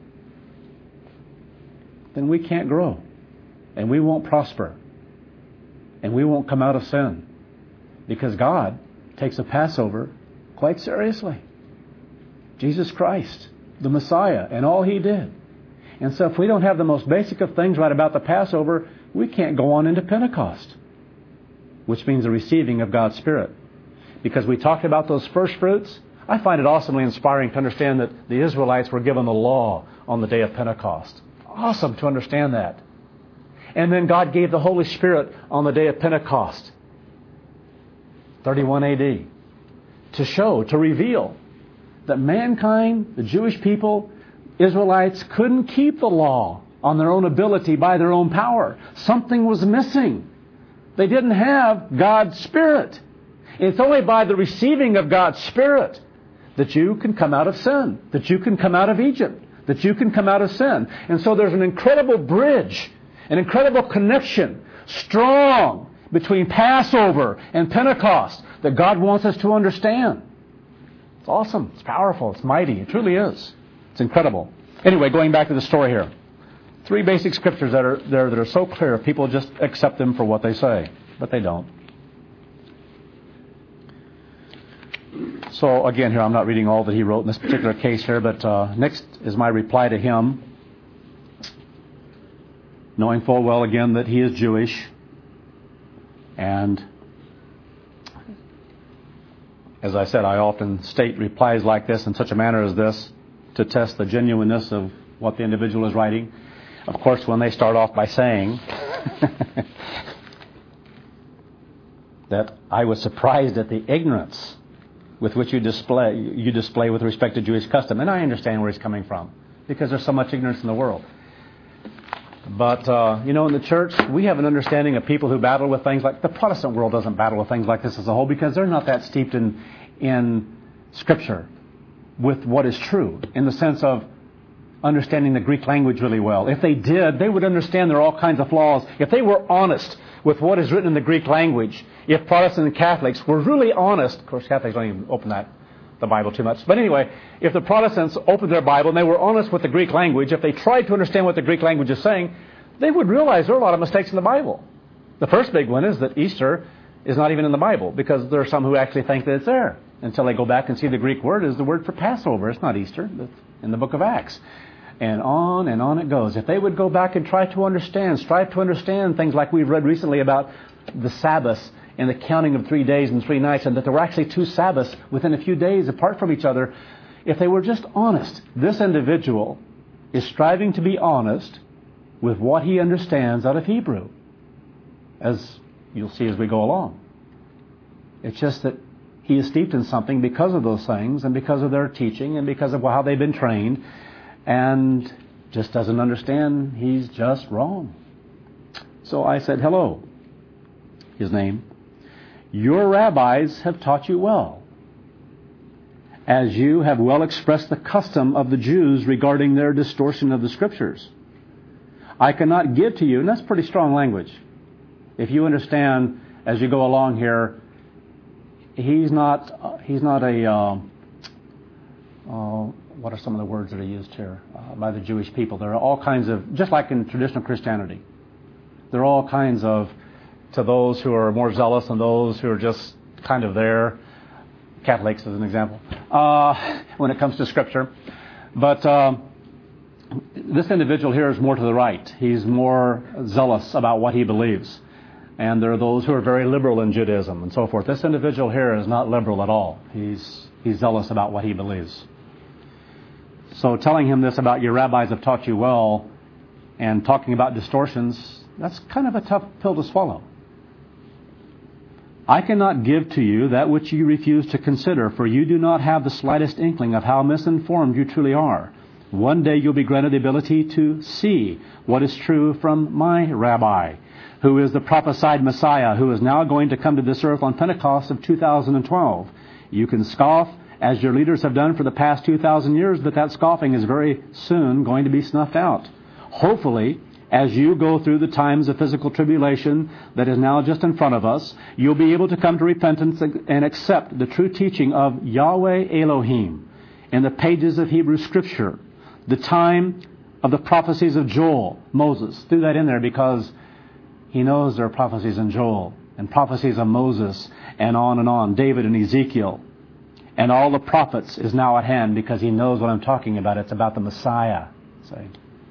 then we can't grow. And we won't prosper. And we won't come out of sin. Because God takes the Passover quite seriously. Jesus Christ, the Messiah, and all He did. And so if we don't have the most basic of things right about the Passover, we can't go on into Pentecost, which means the receiving of God's Spirit. Because we talked about those first fruits, I find it awesomely inspiring to understand that the Israelites were given the law on the day of Pentecost. Awesome to understand that. And then God gave the Holy Spirit on the day of Pentecost, thirty-one A D, to show, to reveal that mankind, the Jewish people, Israelites, couldn't keep the law on their own ability by their own power. Something was missing. They didn't have God's Spirit. It's only by the receiving of God's Spirit that you can come out of sin, that you can come out of Egypt, that you can come out of sin. And so there's an incredible bridge, an incredible connection, strong, between Passover and Pentecost that God wants us to understand. It's awesome. It's powerful. It's mighty. It truly is. It's incredible. Anyway, going back to the story here. Three basic scriptures that are there that are so clear, people just accept them for what they say. But they don't. So again here, I'm not reading all that he wrote in this particular case here, but uh, next is my reply to him. Knowing full well again that he is Jewish. And as I said, I often state replies like this in such a manner as this to test the genuineness of what the individual is writing. Of course, when they start off by saying that I was surprised at the ignorance with which you display you display with respect to Jewish custom. And I understand where he's coming from, because there's so much ignorance in the world. But, uh, you know, in the church, we have an understanding of people who battle with things like... The Protestant world doesn't battle with things like this as a whole because they're not that steeped in, in Scripture with what is true, in the sense of understanding the Greek language really well. If they did, they would understand there are all kinds of flaws. If they were honest with what is written in the Greek language, if Protestants and Catholics were really honest... Of course, Catholics don't even open that the Bible too much. But anyway, if the Protestants opened their Bible and they were honest with the Greek language, if they tried to understand what the Greek language is saying, they would realize there are a lot of mistakes in the Bible. The first big one is that Easter is not even in the Bible, because there are some who actually think that it's there until they go back and see the Greek word is the word for Passover. It's not Easter. It's in the book of Acts. And on and on it goes. If they would go back and try to understand, strive to understand things like we've read recently about the Sabbath and the counting of three days and three nights, and that there were actually two Sabbaths within a few days apart from each other. If they were just honest, this individual is striving to be honest with what he understands out of Hebrew, as you'll see as we go along. It's just that he is steeped in something because of those things, and because of their teaching, and because of how they've been trained, and just doesn't understand. He's just wrong. So I said, hello, his name. Your rabbis have taught you well, as you have well expressed the custom of the Jews regarding their distortion of the Scriptures. I cannot give to you, and that's pretty strong language. If you understand as you go along here, he's not uh, he's not a uh, uh, what are some of the words that are used here uh, by the Jewish people? There are all kinds of, just like in traditional Christianity, there are all kinds of, to those who are more zealous and those who are just kind of there. Catholics, as an example, uh, when it comes to Scripture. But um, this individual here is more to the right. He's more zealous about what he believes. And there are those who are very liberal in Judaism and so forth. This individual here is not liberal at all. He's he's zealous about what he believes. So telling him this about your rabbis have taught you well and talking about distortions, that's kind of a tough pill to swallow. I cannot give to you that which you refuse to consider, for you do not have the slightest inkling of how misinformed you truly are. One day you'll be granted the ability to see what is true from my rabbi, who is the prophesied Messiah, who is now going to come to this earth on Pentecost of two thousand twelve. You can scoff, as your leaders have done for the past two thousand years, but that scoffing is very soon going to be snuffed out. Hopefully, as you go through the times of physical tribulation that is now just in front of us, you'll be able to come to repentance and accept the true teaching of Yahweh Elohim in the pages of Hebrew Scripture, the time of the prophecies of Joel, Moses. Threw that in there because he knows there are prophecies in Joel and prophecies of Moses and on and on, David and Ezekiel. And all the prophets is now at hand because he knows what I'm talking about. It's about the Messiah. Say.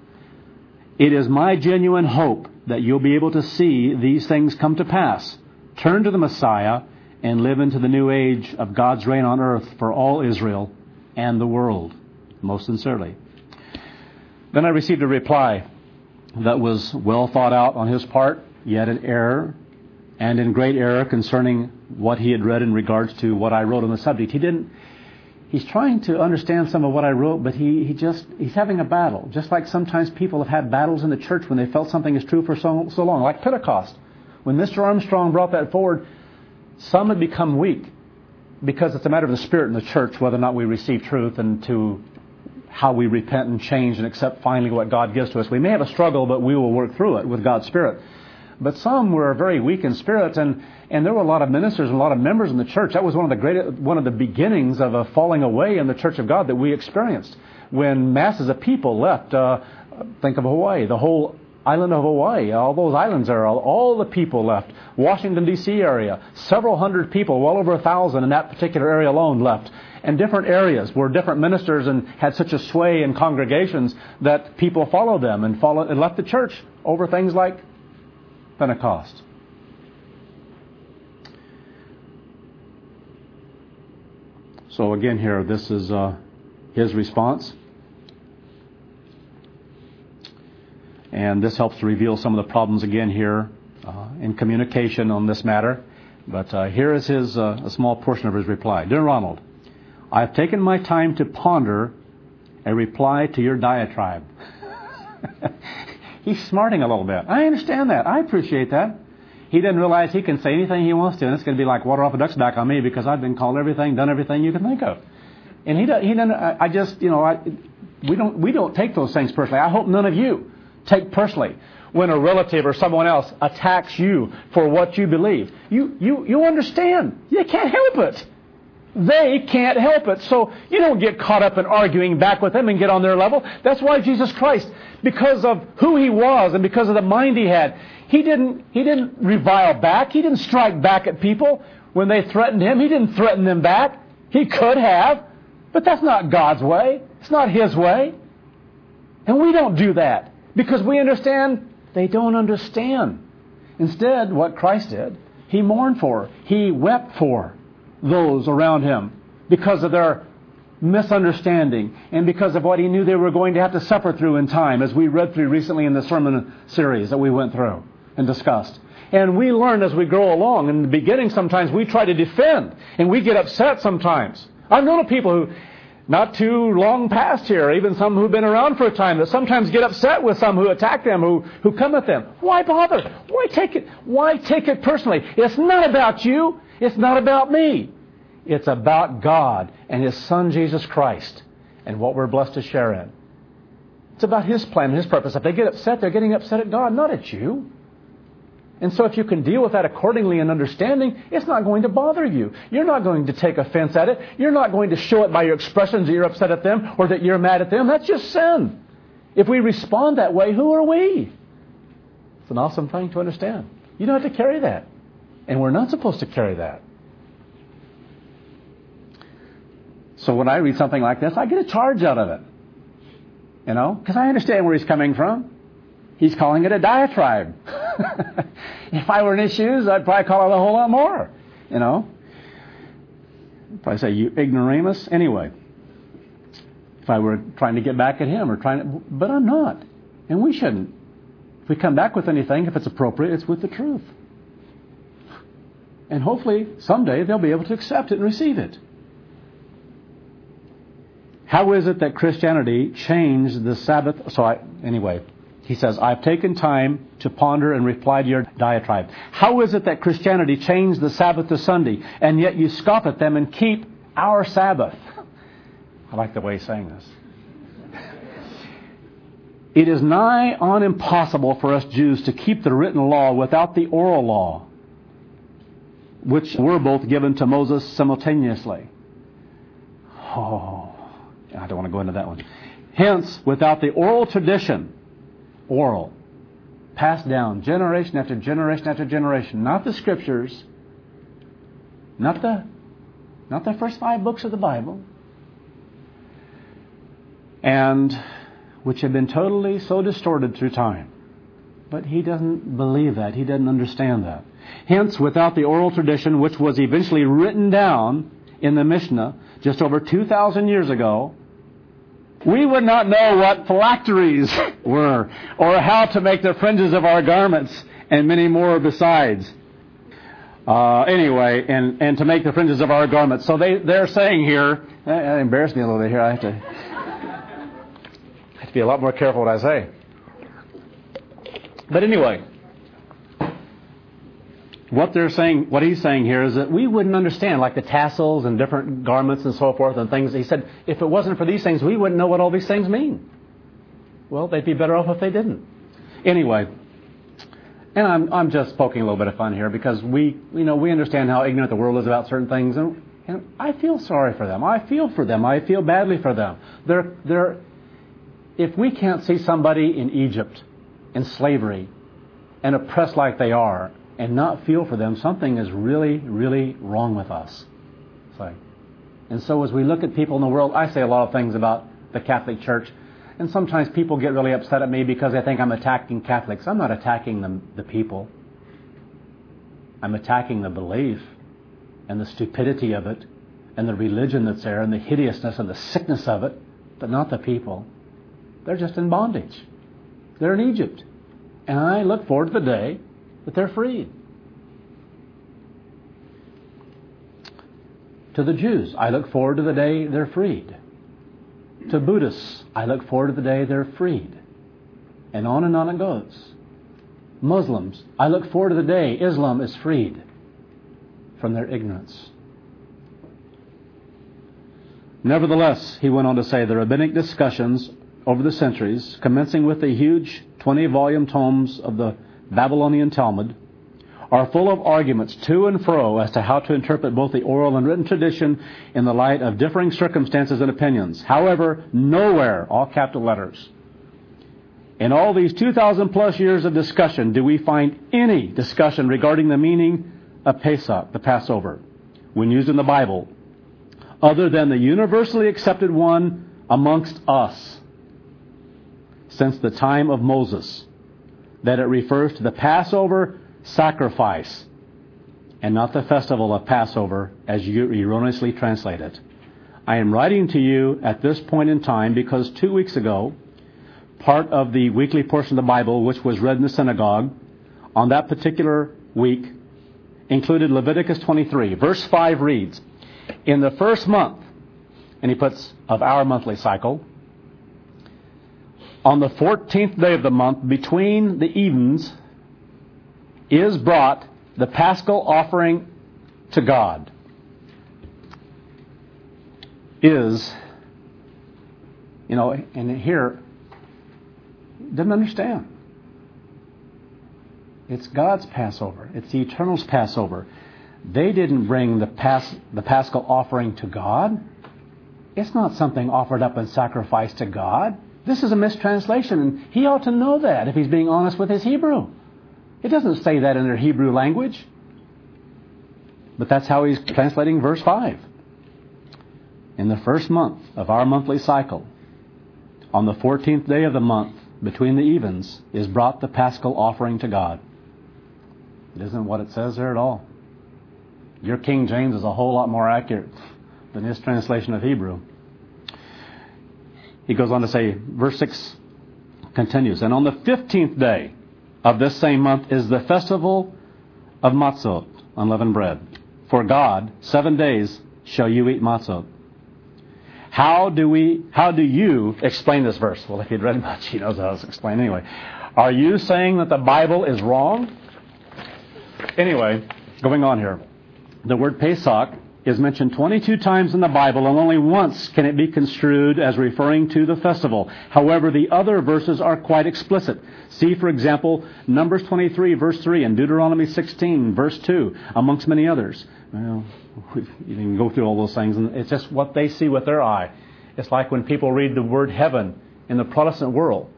It is my genuine hope that you'll be able to see these things come to pass. Turn to the Messiah and live into the new age of God's reign on earth for all Israel and the world. Most sincerely. Then I received a reply that was well thought out on his part, yet in error, and in great error concerning what he had read in regards to what I wrote on the subject. He didn't He's trying to understand some of what I wrote, but he, he just, he's having a battle. Just like sometimes people have had battles in the church when they felt something is true for so, so long, like Pentecost. When Mister Armstrong brought that forward, some had become weak because it's a matter of the Spirit in the church, whether or not we receive truth and to how we repent and change and accept finally what God gives to us. We may have a struggle, but we will work through it with God's Spirit. But some were very weak in spirit, and, and there were a lot of ministers and a lot of members in the church. That was one of the great, one of the beginnings of a falling away in the Church of God that we experienced when masses of people left. Uh, think of Hawaii, the whole island of Hawaii, all those islands there, all, all the people left. Washington, D C area, several hundred people, well over a thousand in that particular area alone left. And different areas where different ministers and had such a sway in congregations that people followed them and, followed, and left the church over things like Pentecost. So again here, this is uh, his response. And this helps to reveal some of the problems again here uh, in communication on this matter. But uh, here is his uh, a small portion of his reply. Dear Ronald, I have taken my time to ponder a reply to your diatribe. He's smarting a little bit. I understand that. I appreciate that. He doesn't realize he can say anything he wants to, and it's going to be like water off a duck's back on me because I've been called everything, done everything you can think of. And he, he doesn't. I just, you know, I, we don't, we don't take those things personally. I hope none of you take personally when a relative or someone else attacks you for what you believe. You, you, you understand. You can't help it. They can't help it. So you don't get caught up in arguing back with them and get on their level. That's why Jesus Christ, because of who He was and because of the mind He had, He didn't, he didn't revile back. He didn't strike back at people when they threatened Him. He didn't threaten them back. He could have, but that's not God's way. It's not His way. And we don't do that because we understand they don't understand. Instead, what Christ did, He mourned for, He wept for those around Him because of their misunderstanding and because of what He knew they were going to have to suffer through in time, as we read through recently in the sermon series that we went through and discussed. And we learn as we grow along. In the beginning, sometimes we try to defend and we get upset sometimes. I've known of people who, not too long past here, even some who've been around for a time, that sometimes get upset with some who attack them, who, who come at them. Why bother? Why take it? Why take it personally? It's not about you. It's not about me. It's about God and His Son, Jesus Christ, and what we're blessed to share in. It's about His plan and His purpose. If they get upset, they're getting upset at God, not at you. And so if you can deal with that accordingly and understanding, it's not going to bother you. You're not going to take offense at it. You're not going to show it by your expressions that you're upset at them or that you're mad at them. That's just sin. If we respond that way, who are we? It's an awesome thing to understand. You don't have to carry that. And we're not supposed to carry that. So when I read something like this, I get a charge out of it. You know, because I understand where he's coming from. He's calling it a diatribe. If I were in his shoes, I'd probably call it a whole lot more. You know, I'd probably say, you ignoramus. Anyway, if I were trying to get back at him or trying to, but I'm not. And we shouldn't. If we come back with anything, if it's appropriate, it's with the truth. And hopefully someday they'll be able to accept it and receive it. How is it that Christianity changed the Sabbath? So I, anyway, he says, I've taken time to ponder and reply to your diatribe. How is it that Christianity changed the Sabbath to Sunday, and yet you scoff at them and keep our Sabbath? I like the way he's saying this. It is nigh on impossible for us Jews to keep the written law without the oral law, which were both given to Moses simultaneously. Oh, I don't want to go into that one. Hence, without the oral tradition, oral, passed down generation after generation after generation, not the Scriptures, not the, not the first five books of the Bible, and which have been totally so distorted through time. But he doesn't believe that. He doesn't understand that. Hence, without the oral tradition, which was eventually written down in the Mishnah just over two thousand years ago, we would not know what phylacteries were, or how to make the fringes of our garments, and many more besides. Uh, anyway, and, and to make the fringes of our garments. So they, they're saying here, that embarrassed me a little bit here, I have to, I have to be a lot more careful what I say. But anyway, what they're saying, what he's saying here is that we wouldn't understand, like the tassels and different garments and so forth and things. He said, if it wasn't for these things, we wouldn't know what all these things mean. Well, they'd be better off if they didn't. Anyway, and I'm I'm just poking a little bit of fun here because we, you know, we understand how ignorant the world is about certain things, and, and I feel sorry for them. I feel for them. I feel badly for them. They're they're. If we can't see somebody in Egypt in slavery and oppressed like they are, and not feel for them, something is really, really wrong with us. So, and so as we look at people in the world, I say a lot of things about the Catholic Church, and sometimes people get really upset at me because they think I'm attacking Catholics. I'm not attacking the, the people. I'm attacking the belief and the stupidity of it and the religion that's there and the hideousness and the sickness of it, but not the people. They're just in bondage. They're in Egypt. And I look forward to the day that they're freed. To the Jews, I look forward to the day they're freed. To Buddhists, I look forward to the day they're freed. And on and on it goes. Muslims, I look forward to the day Islam is freed from their ignorance. Nevertheless, he went on to say, the rabbinic discussions over the centuries, commencing with the huge twenty-volume tomes of the Babylonian Talmud, are full of arguments to and fro as to how to interpret both the oral and written tradition in the light of differing circumstances and opinions. However, nowhere, all capital letters, in all these two thousand plus years of discussion do we find any discussion regarding the meaning of Pesach, the Passover, when used in the Bible, other than the universally accepted one amongst us since the time of Moses, that it refers to the Passover sacrifice and not the festival of Passover as you erroneously translate it. I am writing to you at this point in time because two weeks ago, part of the weekly portion of the Bible, which was read in the synagogue on that particular week, included Leviticus twenty-three. Verse five reads, in the first month, and he puts, of our monthly cycle, on the fourteenth day of the month, between the evens, is brought the paschal offering to God. Is, you know, and here, Didn't understand. It's God's Passover. It's the Eternal's Passover. They didn't bring the, pas- the Paschal offering to God. It's not something offered up and sacrificed to God. This is a mistranslation, and he ought to know that if he's being honest with his Hebrew. It doesn't say that in their Hebrew language. But that's how he's translating verse five. In the first month of our monthly cycle, on the fourteenth day of the month, between the evens, is brought the Paschal offering to God. It isn't what it says there at all. Your King James is a whole lot more accurate than his translation of Hebrew. He goes on to say, verse six continues, and on the fifteenth day of this same month is the festival of matzot, unleavened bread. For God, seven days shall you eat matzot. How do we? How do you explain this verse? Well, if you'd read much, he knows how to explain anyway. Are you saying that the Bible is wrong? Anyway, going on here. The word Pesach is mentioned twenty-two times in the Bible, and only once can it be construed as referring to the festival. However, the other verses are quite explicit. See, for example, Numbers twenty-three, verse three, and Deuteronomy sixteen, verse two, amongst many others. Well, you can go through all those things, and it's just what they see with their eye. It's like when people read the word heaven in the Protestant world,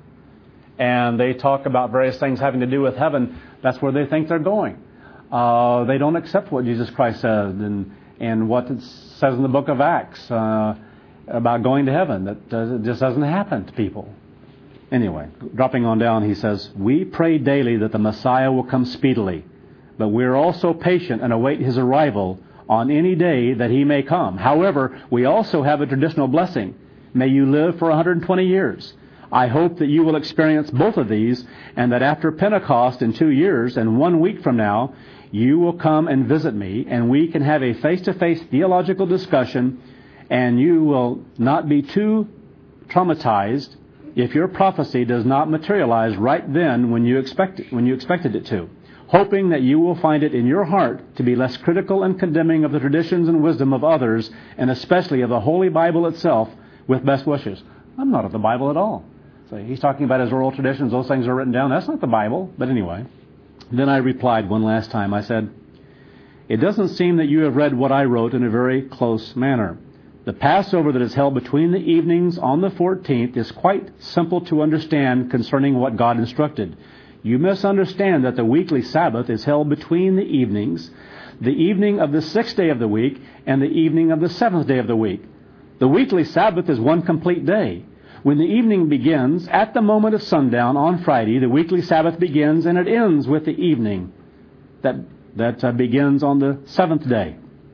and they talk about various things having to do with heaven. That's where they think they're going. Uh, they don't accept what Jesus Christ said and and what it says in the book of Acts uh, about going to heaven. That uh, it just doesn't happen to people. Anyway, dropping on down, he says, we pray daily that the Messiah will come speedily, but we are also patient and await his arrival on any day that he may come. However, we also have a traditional blessing. May you live for one hundred twenty years. I hope that you will experience both of these, and that after Pentecost in two years and one week from now, you will come and visit me, and we can have a face-to-face theological discussion, and you will not be too traumatized if your prophecy does not materialize right then when you expect it, when you expected it to, hoping that you will find it in your heart to be less critical and condemning of the traditions and wisdom of others, and especially of the Holy Bible itself, with best wishes. I'm not of the Bible at all. So he's talking about his oral traditions. Those things are written down. That's not the Bible. But anyway, then I replied one last time. I said, it doesn't seem that you have read what I wrote in a very close manner. The Passover that is held between the evenings on the fourteenth is quite simple to understand concerning what God instructed. You misunderstand that the weekly Sabbath is held between the evenings, the evening of the sixth day of the week and the evening of the seventh day of the week. The weekly Sabbath is one complete day. When the evening begins, at the moment of sundown on Friday, the weekly Sabbath begins, and it ends with the evening that that uh, begins on the seventh day,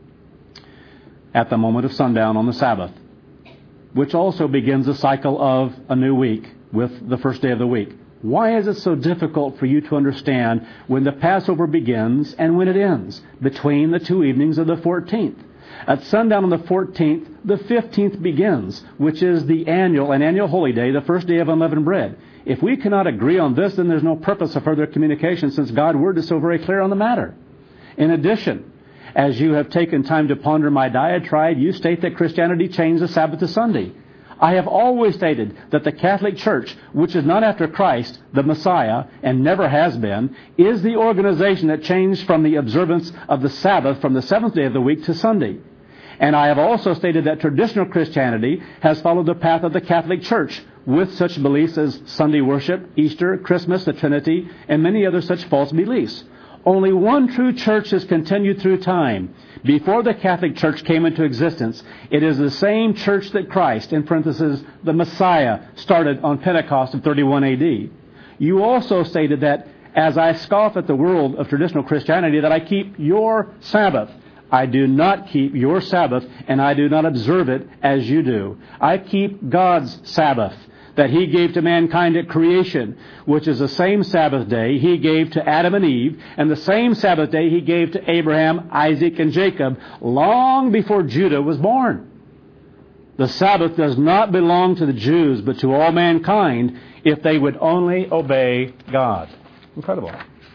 at the moment of sundown on the Sabbath, which also begins the cycle of a new week with the first day of the week. Why is it so difficult for you to understand when the Passover begins and when it ends, between the two evenings of the fourteenth? At sundown on the fourteenth, the fifteenth begins, which is the annual, an annual holy day, the first day of unleavened bread. If we cannot agree on this, then there's no purpose of further communication, since God's word is so very clear on the matter. In addition, as you have taken time to ponder my diatribe, you state that Christianity changed the Sabbath to Sunday. I have always stated that the Catholic Church, which is not after Christ, the Messiah, and never has been, is the organization that changed from the observance of the Sabbath from the seventh day of the week to Sunday. And I have also stated that traditional Christianity has followed the path of the Catholic Church, with such beliefs as Sunday worship, Easter, Christmas, the Trinity, and many other such false beliefs. Only one true church has continued through time. Before the Catholic Church came into existence, it is the same church that Christ, in parentheses, the Messiah, started on Pentecost of thirty-one A D. You also stated that, as I scoff at the world of traditional Christianity, that I keep your Sabbath. I do not keep your Sabbath, and I do not observe it as you do. I keep God's Sabbath that He gave to mankind at creation, which is the same Sabbath day He gave to Adam and Eve, and the same Sabbath day He gave to Abraham, Isaac, and Jacob, long before Judah was born. The Sabbath does not belong to the Jews, but to all mankind, if they would only obey God. Incredible.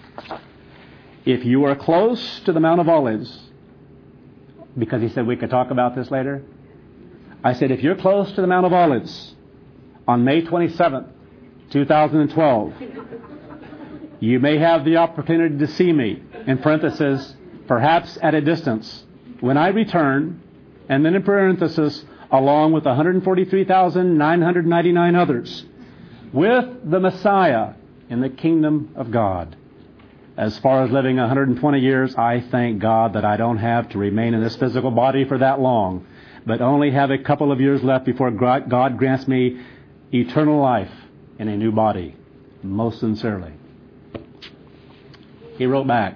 If you are close to the Mount of Olives, because he said we could talk about this later, I said if you're close to the Mount of Olives on May twenty-seventh, two thousand twelve. You may have the opportunity to see me, in parenthesis, perhaps at a distance, when I return, and then in parenthesis, along with one hundred forty-three thousand nine hundred ninety-nine others, with the Messiah in the kingdom of God. As far as living one hundred twenty years, I thank God that I don't have to remain in this physical body for that long, but only have a couple of years left before God grants me eternal life in a new body. Most sincerely. He wrote back.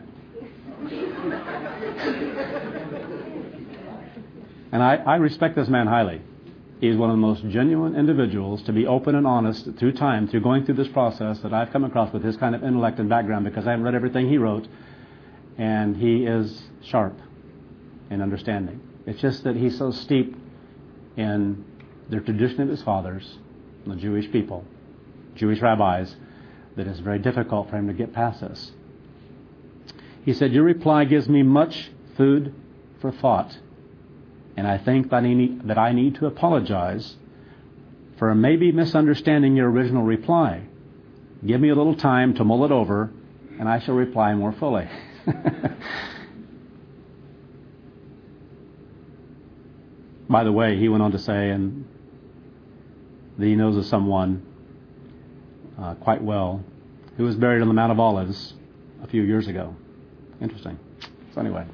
And I, I respect this man highly. He's one of the most genuine individuals to be open and honest through time, through going through this process that I've come across with his kind of intellect and background, because I haven't read everything he wrote. And he is sharp in understanding. It's just that he's so steeped in the tradition of his fathers, the Jewish people, Jewish rabbis, that it's very difficult for him to get past this. He said, your reply gives me much food for thought. And I think that I, need, that I need to apologize for maybe misunderstanding your original reply. Give me a little time to mull it over, and I shall reply more fully. By the way, he went on to say, and that he knows of someone uh, quite well who was buried on the Mount of Olives a few years ago. Interesting. So anyway.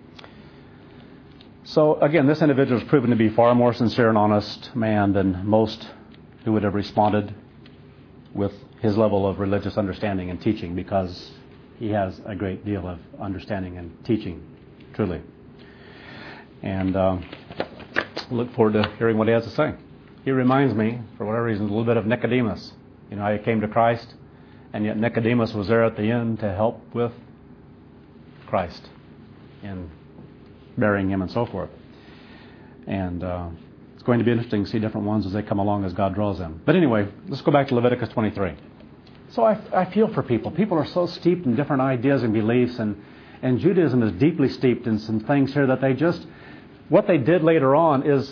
So again, this individual has proven to be far more sincere and honest man than most who would have responded with his level of religious understanding and teaching, because he has a great deal of understanding and teaching, truly. And uh, look forward to hearing what he has to say. He reminds me, for whatever reason, a little bit of Nicodemus. You know, how he came to Christ, and yet Nicodemus was there at the end to help with Christ in burying him and so forth. And uh, it's going to be interesting to see different ones as they come along as God draws them. But anyway, let's go back to Leviticus twenty-three. So I, I feel for people. People are so steeped in different ideas and beliefs, and, and Judaism is deeply steeped in some things here that they just, what they did later on is,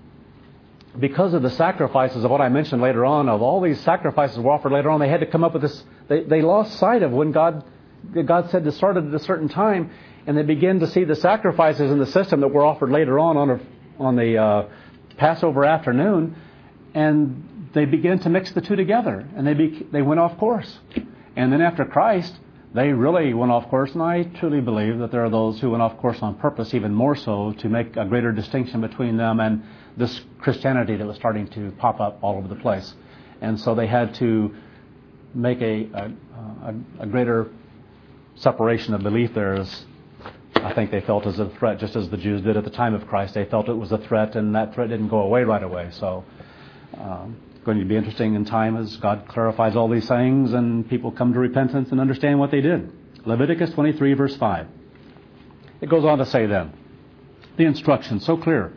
because of the sacrifices of what I mentioned later on, of all these sacrifices were offered later on, they had to come up with this, they, they lost sight of when God, God said to start it at a certain time, and they begin to see the sacrifices in the system that were offered later on on, a, on the uh, Passover afternoon, and they began to mix the two together, and they be, they went off course. And then after Christ, they really went off course, and I truly believe that there are those who went off course on purpose, even more so, to make a greater distinction between them and this Christianity that was starting to pop up all over the place. And so they had to make a, a, a, a greater separation of belief there, as I think they felt as a threat, just as the Jews did at the time of Christ. They felt it was a threat, and that threat didn't go away right away. So um, it's going to be interesting in time as God clarifies all these things and people come to repentance and understand what they did. Leviticus twenty-three, verse five. It goes on to say then, the instruction, so clear.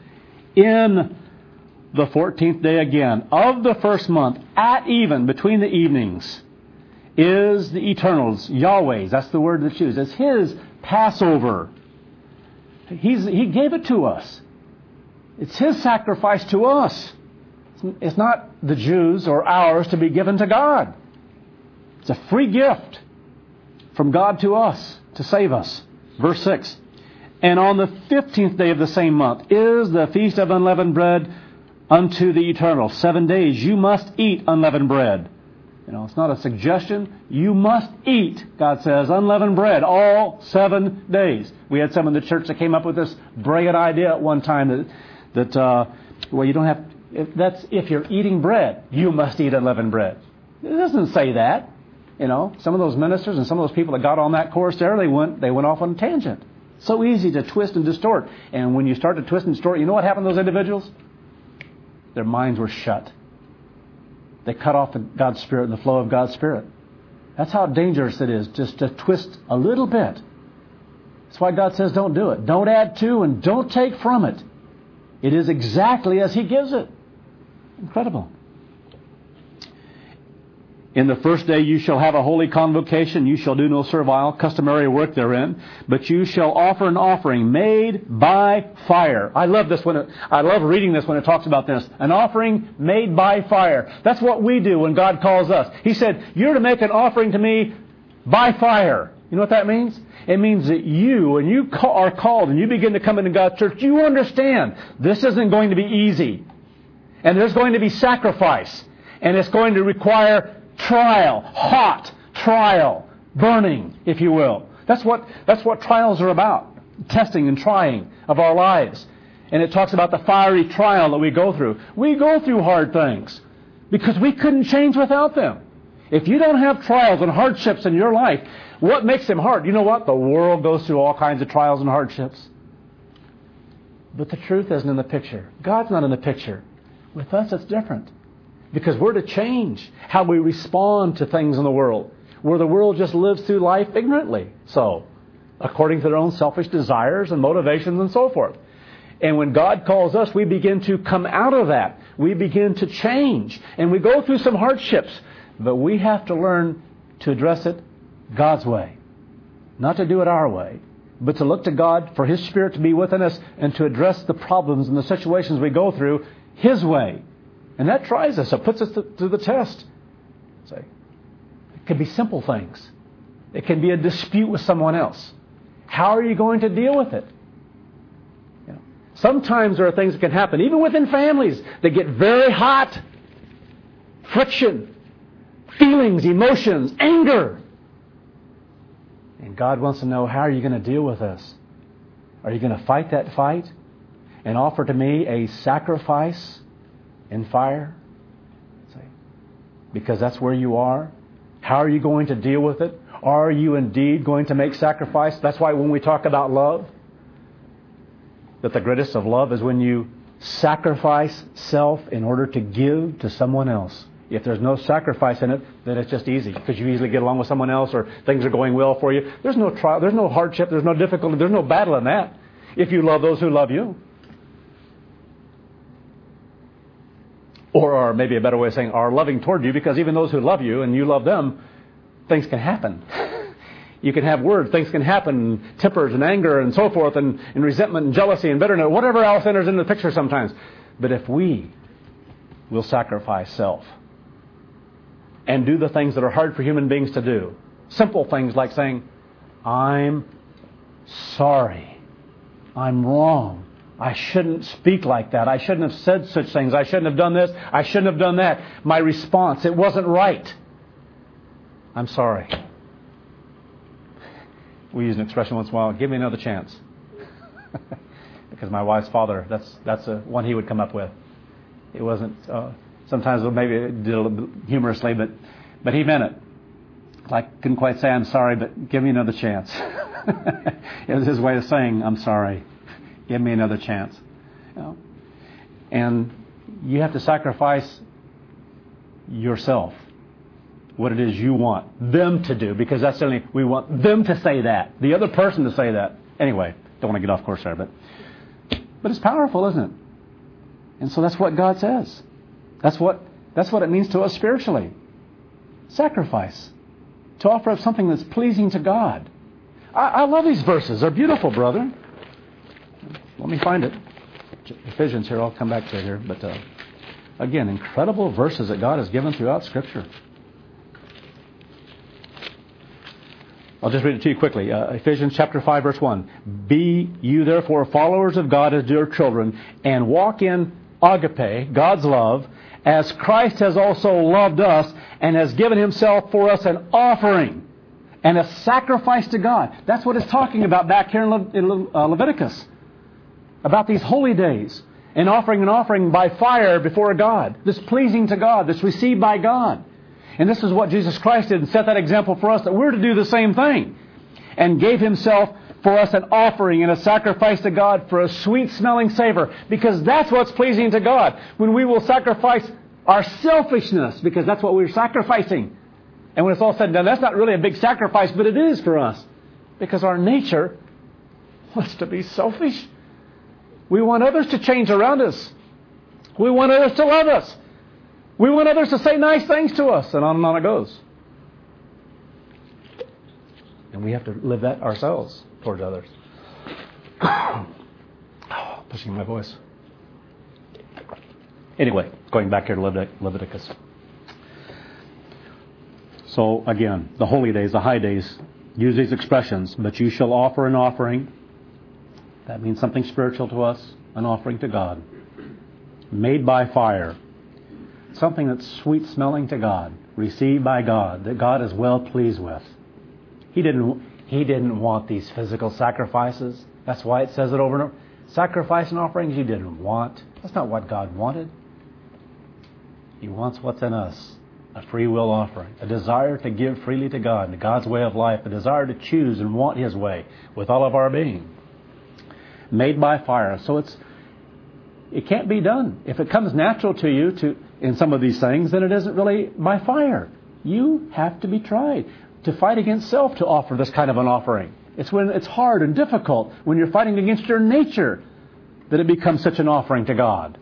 In the fourteenth day again of the first month, at even, between the evenings, is the Eternal's, Yahweh's, that's the word that's used, it's His Passover. He's, he gave it to us. It's His sacrifice to us. It's not the Jews or ours to be given to God. It's a free gift from God to us to save us. Verse six. And on the fifteenth day of the same month is the feast of unleavened bread unto the Eternal. Seven days you must eat unleavened bread. You know, it's not a suggestion. You must eat, God says, unleavened bread all seven days. We had some in the church that came up with this brilliant idea at one time that, that uh, well, you don't have, if that's if you're eating bread, you must eat unleavened bread. It doesn't say that. You know, some of those ministers and some of those people that got on that course there, they went, they went off on a tangent. So easy to twist and distort. And when you start to twist and distort, you know what happened to those individuals? Their minds were shut. They cut off the God's Spirit and the flow of God's Spirit. That's how dangerous it is, just to twist a little bit. That's why God says don't do it. Don't add to and don't take from it. It is exactly as He gives it. Incredible. In the first day you shall have a holy convocation. You shall do no servile, customary work therein. But you shall offer an offering made by fire. I love this when it, I love reading this when it talks about this. An offering made by fire. That's what we do when God calls us. He said, you're to make an offering to me by fire. You know what that means? It means that you, when you are called and you begin to come into God's church, you understand this isn't going to be easy. And there's going to be sacrifice. And it's going to require trial, hot trial, burning, if you will. That's what, that's what trials are about. Testing and trying of our lives. And it talks about the fiery trial that we go through. We go through hard things because we couldn't change without them. If you don't have trials and hardships in your life, what makes them hard? You know what? The world goes through all kinds of trials and hardships. But the truth isn't in the picture. God's not in the picture. With us, it's different. Because we're to change how we respond to things in the world, where the world just lives through life ignorantly. So, according to their own selfish desires and motivations and so forth. And when God calls us, we begin to come out of that. We begin to change. And we go through some hardships. But we have to learn to address it God's way. Not to do it our way, but to look to God for His Spirit to be within us and to address the problems and the situations we go through His way. And that tries us. It puts us to, to the test. Say, it can be simple things. It can be a dispute with someone else. How are you going to deal with it? You know, sometimes there are things that can happen, even within families, that get very hot. Friction, feelings, emotions, anger. And God wants to know, how are you going to deal with this? Are you going to fight that fight and offer to me a sacrifice in fire? Because that's where you are. How are you going to deal with it? Are you indeed going to make sacrifice? That's why when we talk about love, that the greatest of love is when you sacrifice self in order to give to someone else. If there's no sacrifice in it, then it's just easy because you easily get along with someone else or things are going well for you. There's no trial, there's no hardship, there's no difficulty, there's no battle in that if you love those who love you. Or, or maybe a better way of saying, are loving toward you, because even those who love you and you love them, things can happen. You can have words, things can happen, tempers and anger and so forth, and, and resentment and jealousy and bitterness, whatever else enters into the picture sometimes. But if we will sacrifice self and do the things that are hard for human beings to do, simple things like saying, I'm sorry, I'm wrong. I shouldn't speak like that. I shouldn't have said such things. I shouldn't have done this. I shouldn't have done that. My response, it wasn't right. I'm sorry. We use an expression once in a while, give me another chance. Because my wife's father, that's that's a, one he would come up with. It wasn't, uh, sometimes maybe it did a little bit humorously, but, but he meant it. Like, couldn't quite say I'm sorry, but give me another chance. It was his way of saying, I'm sorry. Give me another chance. You know? And you have to sacrifice yourself, what it is you want them to do, because that's certainly, we want them to say that, the other person to say that. Anyway, don't want to get off course there, but but it's powerful, isn't it? And so that's what God says. That's what that's what it means to us spiritually. Sacrifice. To offer up something that's pleasing to God. I, I love these verses. They're beautiful, brother. Let me find it. Ephesians here, I'll come back to it here. But uh, again, incredible verses that God has given throughout Scripture. I'll just read it to you quickly. Uh, Ephesians chapter five, verse one. Be you therefore followers of God as dear children, and walk in agape, God's love, as Christ has also loved us and has given Himself for us an offering and a sacrifice to God. That's what it's talking about back here in, Le- in Le- uh, Leviticus. About these holy days. And offering an offering by fire before God. That's pleasing to God. That's received by God. And this is what Jesus Christ did and set that example for us, that we're to do the same thing. And gave Himself for us an offering and a sacrifice to God for a sweet-smelling savor. Because that's what's pleasing to God. When we will sacrifice our selfishness, because that's what we're sacrificing. And when it's all said and done, that's not really a big sacrifice, but it is for us. Because our nature wants to be selfish. We want others to change around us. We want others to love us. We want others to say nice things to us, and on and on it goes. And we have to live that ourselves towards others. Oh, pushing my voice. Anyway, going back here to Leviticus. So again, the holy days, the high days, use these expressions. But you shall offer an offering. That means something spiritual to us. An offering to God. Made by fire. Something that's sweet smelling to God. Received by God. That God is well pleased with. He didn't, he didn't want these physical sacrifices. That's why it says it over and over. Sacrifice and offerings you didn't want. That's not what God wanted. He wants what's in us. A free will offering. A desire to give freely to God. And God's way of life. A desire to choose and want His way with all of our being. Made by fire. So it's it can't be done. If it comes natural to you to in some of these things, then it isn't really by fire. You have to be tried. To fight against self to offer this kind of an offering. It's when it's hard and difficult, when you're fighting against your nature, that it becomes such an offering to God.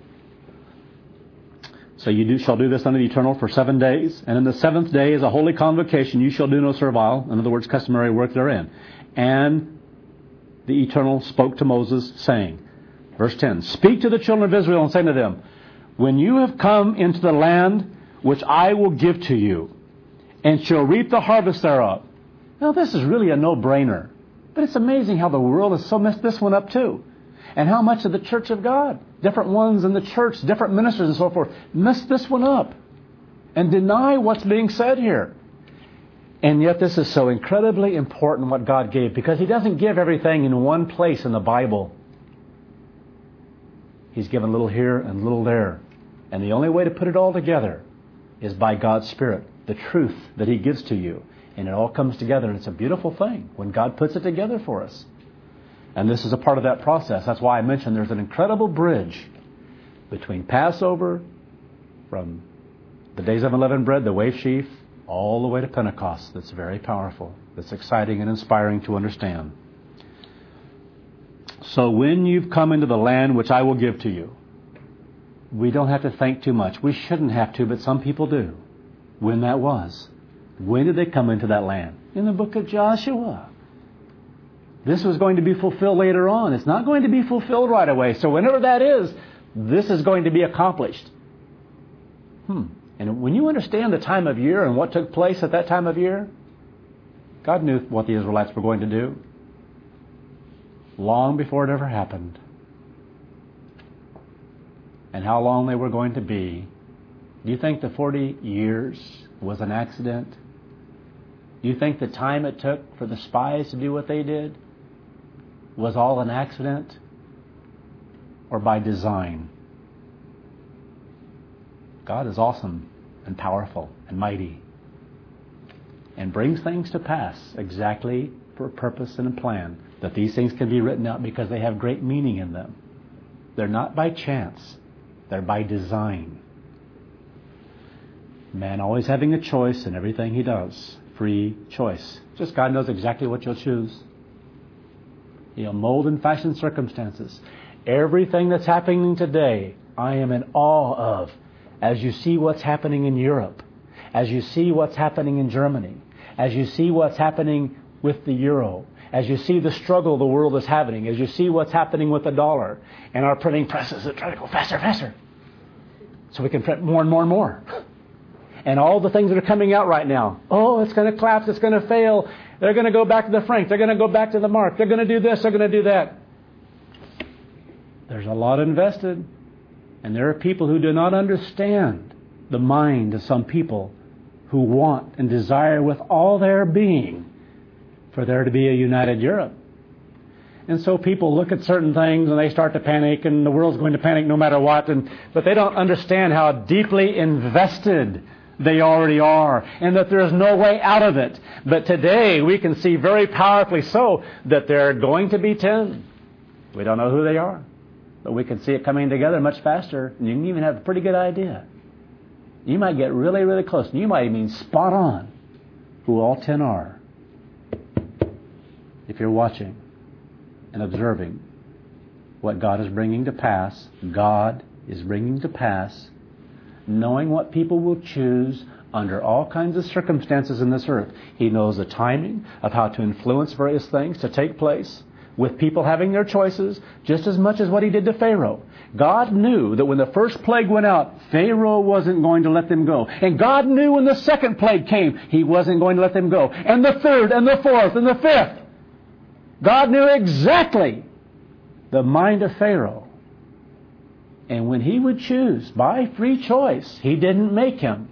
So you do, shall do this unto the eternal for seven days, and in the seventh day is a holy convocation. You shall do no servile, in other words, customary work therein. And the Eternal spoke to Moses, saying, verse ten, Speak to the children of Israel and say to them, When you have come into the land which I will give to you, and shall reap the harvest thereof. Now this is really a no-brainer. But it's amazing how the world has so messed this one up too. And how much of the church of God, different ones in the church, different ministers and so forth, mess this one up. And deny what's being said here. And yet this is so incredibly important what God gave. Because He doesn't give everything in one place in the Bible. He's given a little here and a little there. And the only way to put it all together is by God's Spirit. The truth that He gives to you. And it all comes together. And it's a beautiful thing when God puts it together for us. And this is a part of that process. That's why I mentioned there's an incredible bridge between Passover, from the days of unleavened bread, the wave sheaf, all the way to Pentecost. That's very powerful. That's exciting and inspiring to understand. So when you've come into the land which I will give to you, we don't have to think too much. We shouldn't have to, but some people do. When that was. When did they come into that land? In the book of Joshua. This was going to be fulfilled later on. It's not going to be fulfilled right away. So whenever that is, this is going to be accomplished. Hmm. And when you understand the time of year and what took place at that time of year, God knew what the Israelites were going to do long before it ever happened. And how long they were going to be. Do you think the forty years was an accident? Do you think the time it took for the spies to do what they did was all an accident? Or by design? God is awesome and powerful and mighty. And brings things to pass exactly for a purpose and a plan. That these things can be written out because they have great meaning in them. They're not by chance. They're by design. Man always having a choice in everything he does. Free choice. Just God knows exactly what you'll choose. He'll mold and fashion circumstances. Everything that's happening today, I am in awe of. As you see what's happening in Europe. As you see what's happening in Germany. As you see what's happening with the euro. As you see the struggle the world is having. As you see what's happening with the dollar. And our printing presses that try to go faster, faster. So we can print more and more and more. And all the things that are coming out right now. Oh, it's going to collapse. It's going to fail. They're going to go back to the franc. They're going to go back to the mark. They're going to do this. They're going to do that. There's a lot invested. And there are people who do not understand the mind of some people who want and desire with all their being for there to be a united Europe. And so people look at certain things and they start to panic, and the world's going to panic no matter what. And but they don't understand how deeply invested they already are, and that there is no way out of it. But today we can see very powerfully so that there are going to be ten. We don't know who they are, but we can see it coming together much faster, and you can even have a pretty good idea. You might get really, really close, and you might even spot on who all ten are. If you're watching and observing what God is bringing to pass, God is bringing to pass knowing what people will choose under all kinds of circumstances in this earth. He knows the timing of how to influence various things to take place with people having their choices just as much as what he did to Pharaoh. God knew that when the first plague went out, Pharaoh wasn't going to let them go. And God knew when the second plague came, he wasn't going to let them go. And the third, and the fourth, and the fifth. God knew exactly the mind of Pharaoh. And when he would choose by free choice, he didn't make him.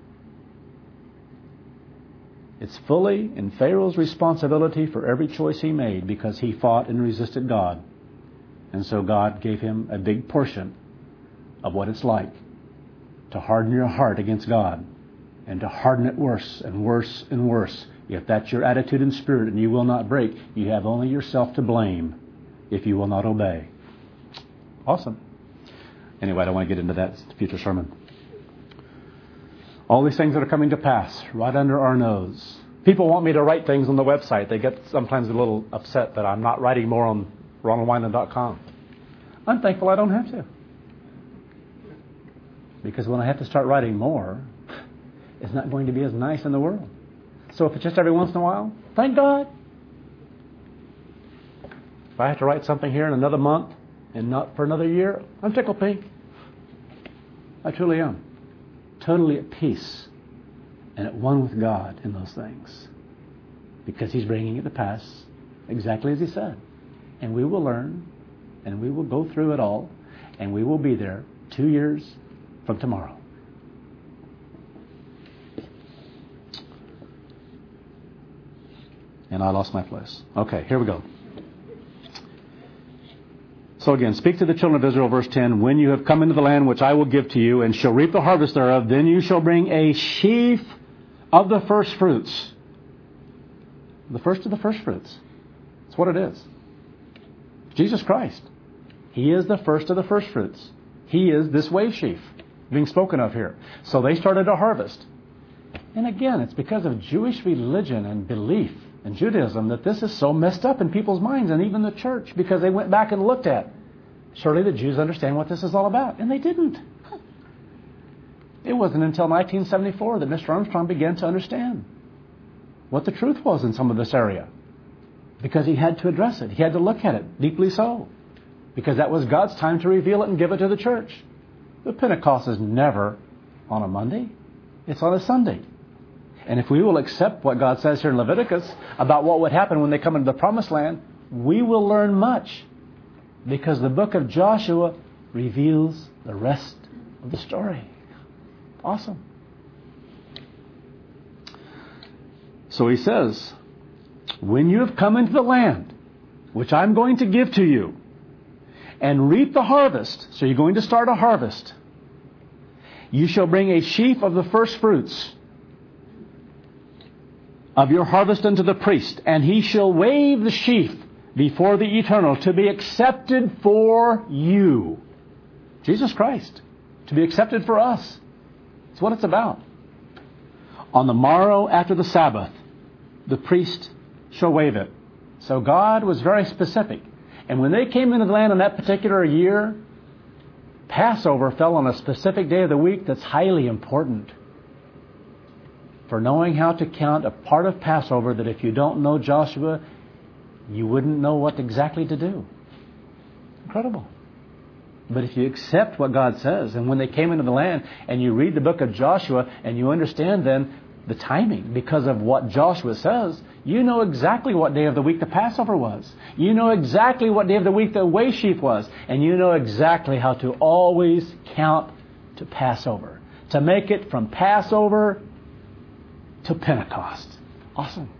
It's fully in Pharaoh's responsibility for every choice he made because he fought and resisted God. And so God gave him a big portion of what it's like to harden your heart against God and to harden it worse and worse and worse. If that's your attitude and spirit and you will not break, you have only yourself to blame if you will not obey. Awesome. Anyway, I don't want to get into that future sermon. All these things that are coming to pass right under our nose. People want me to write things on the website. They get sometimes a little upset that I'm not writing more on ronald wineland dot com. I'm thankful I don't have to. Because when I have to start writing more, it's not going to be as nice in the world. So if it's just every once in a while, thank God. If I have to write something here in another month and not for another year, I'm tickled pink. I truly am. Totally at peace and at one with God in those things. Because He's bringing it to pass exactly as He said. And we will learn and we will go through it all and we will be there two years from tomorrow. And I lost my place. Okay, here we go. So again, speak to the children of Israel, verse ten, when you have come into the land which I will give to you, and shall reap the harvest thereof, then you shall bring a sheaf of the first fruits. The first of the first fruits. That's what it is. Jesus Christ. He is the first of the first fruits. He is this wave sheaf being spoken of here. So they started to harvest. And again, it's because of Jewish religion and belief and Judaism that this is so messed up in people's minds, and even the church, because they went back and looked at, surely the Jews understand what this is all about. And they didn't. It wasn't until nineteen seventy-four that Mister Armstrong began to understand what the truth was in some of this area. Because he had to address it. He had to look at it, deeply so. Because that was God's time to reveal it and give it to the church. The Pentecost is never on a Monday. It's on a Sunday. And if we will accept what God says here in Leviticus about what would happen when they come into the Promised Land, we will learn much. Because the book of Joshua reveals the rest of the story. Awesome. So he says, when you have come into the land, which I'm going to give to you, and reap the harvest, so you're going to start a harvest, you shall bring a sheaf of the first fruits of your harvest unto the priest, and he shall wave the sheaf before the Eternal to be accepted for you. Jesus Christ, to be accepted for us. That's what it's about. On the morrow after the Sabbath, the priest shall wave it. So God was very specific. And when they came into the land on that particular year, Passover fell on a specific day of the week that's highly important for knowing how to count a part of Passover that if you don't know Joshua, you wouldn't know what exactly to do. Incredible. But if you accept what God says, and when they came into the land, and you read the book of Joshua, and you understand then the timing because of what Joshua says, you know exactly what day of the week the Passover was. You know exactly what day of the week the wave sheaf was. And you know exactly how to always count to Passover. To make it from Passover to Pentecost. Awesome.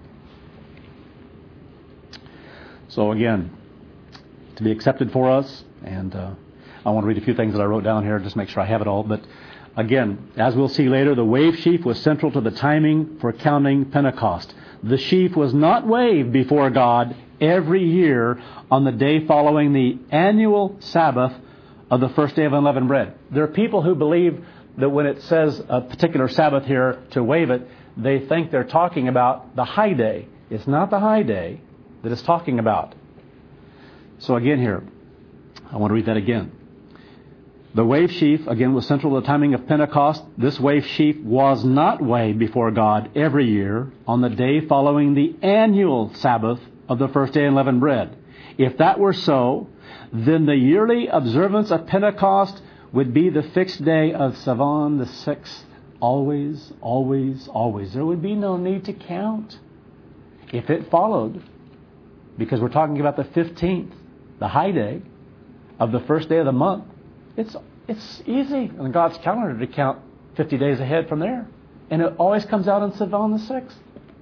So again, to be accepted for us, and uh, I want to read a few things that I wrote down here, just make sure I have it all. But again, as we'll see later, the wave sheaf was central to the timing for counting Pentecost. The sheaf was not waved before God every year on the day following the annual Sabbath of the first day of unleavened bread. There are people who believe that when it says a particular Sabbath here to wave it, they think they're talking about the high day. It's not the high day that it's talking about. So again here, I want to read that again. The wave sheaf, again, was central to the timing of Pentecost. This wave sheaf was not waved before God every year on the day following the annual Sabbath of the first day of unleavened bread. If that were so, then the yearly observance of Pentecost would be the fixed day of Sivan the sixth. Always, always, always. There would be no need to count if it followed, because we're talking about the fifteenth, the high day of the first day of the month. It's it's easy on God's calendar to count fifty days ahead from there. And it always comes out on Sivan the sixth.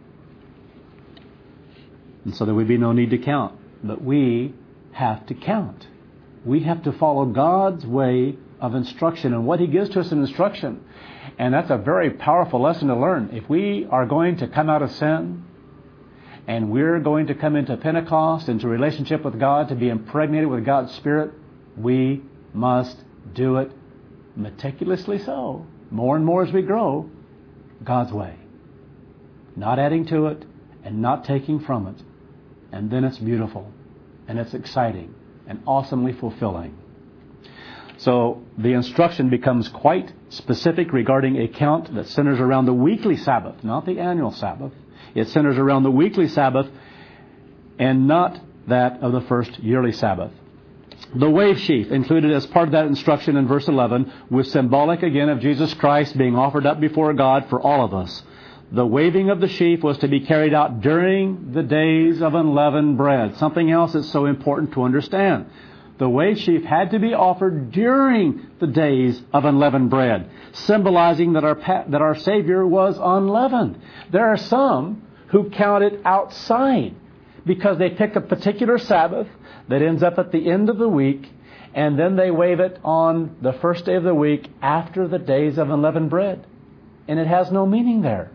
And so there would be no need to count. But we have to count. We have to follow God's way of instruction and what He gives to us in instruction. And that's a very powerful lesson to learn. If we are going to come out of sin, and we're going to come into Pentecost, into relationship with God, to be impregnated with God's Spirit, we must do it meticulously so, more and more as we grow, God's way. Not adding to it and not taking from it. And then it's beautiful and it's exciting and awesomely fulfilling. So the instruction becomes quite specific regarding a count that centers around the weekly Sabbath, not the annual Sabbath. It centers around the weekly Sabbath and not that of the first yearly Sabbath. The wave sheaf, included as part of that instruction in verse eleven, was symbolic again of Jesus Christ being offered up before God for all of us. The waving of the sheaf was to be carried out during the days of unleavened bread. Something else that's so important to understand. The wave sheaf had to be offered during the days of unleavened bread, symbolizing that our that our Savior was unleavened. There are some who count it outside because they pick a particular Sabbath that ends up at the end of the week, and then they wave it on the first day of the week after the days of unleavened bread. And it has no meaning there.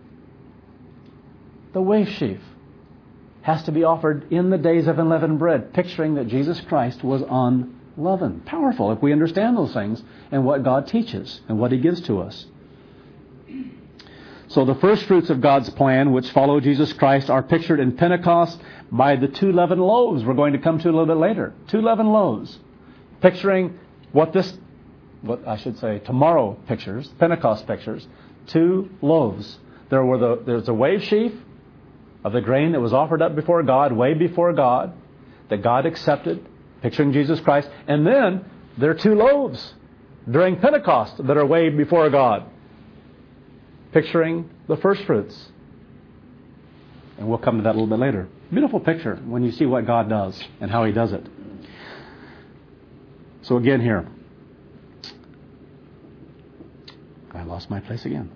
The wave sheaf has to be offered in the days of unleavened bread, picturing that Jesus Christ was unleavened. Powerful if we understand those things and what God teaches and what He gives to us. So the first fruits of God's plan, which follow Jesus Christ, are pictured in Pentecost by the two leavened loaves we're going to come to a little bit later. Two leavened loaves, picturing what this, what I should say, tomorrow pictures, Pentecost pictures. Two loaves. There were the there's a wave sheaf of the grain that was offered up before God, way before God, that God accepted, picturing Jesus Christ. And then there are two loaves during Pentecost that are waved before God, picturing the first fruits. And we'll come to that a little bit later. Beautiful picture when you see what God does and how He does it. So again here, I lost my place again.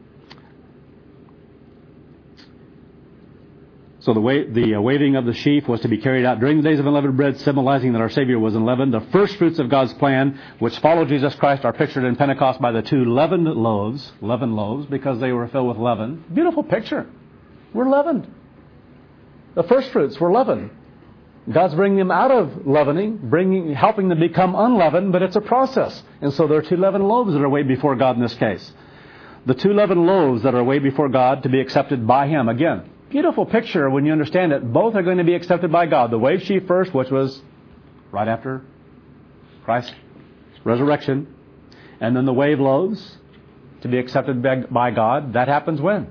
So the, wa- the uh, waving of the sheaf was to be carried out during the days of unleavened bread, symbolizing that our Savior was unleavened. The first fruits of God's plan, which follow Jesus Christ, are pictured in Pentecost by the two leavened loaves, leavened loaves, because they were filled with leaven. Beautiful picture. We're leavened. The first fruits were leavened. God's bringing them out of leavening, bringing, helping them become unleavened, but it's a process. And so there are two leavened loaves that are weighed before God in this case. The two leavened loaves that are weighed before God to be accepted by Him. Again, beautiful picture when you understand it. Both are going to be accepted by God. The wave sheaf first, which was right after Christ's resurrection. And then the wave loaves to be accepted by God. That happens when?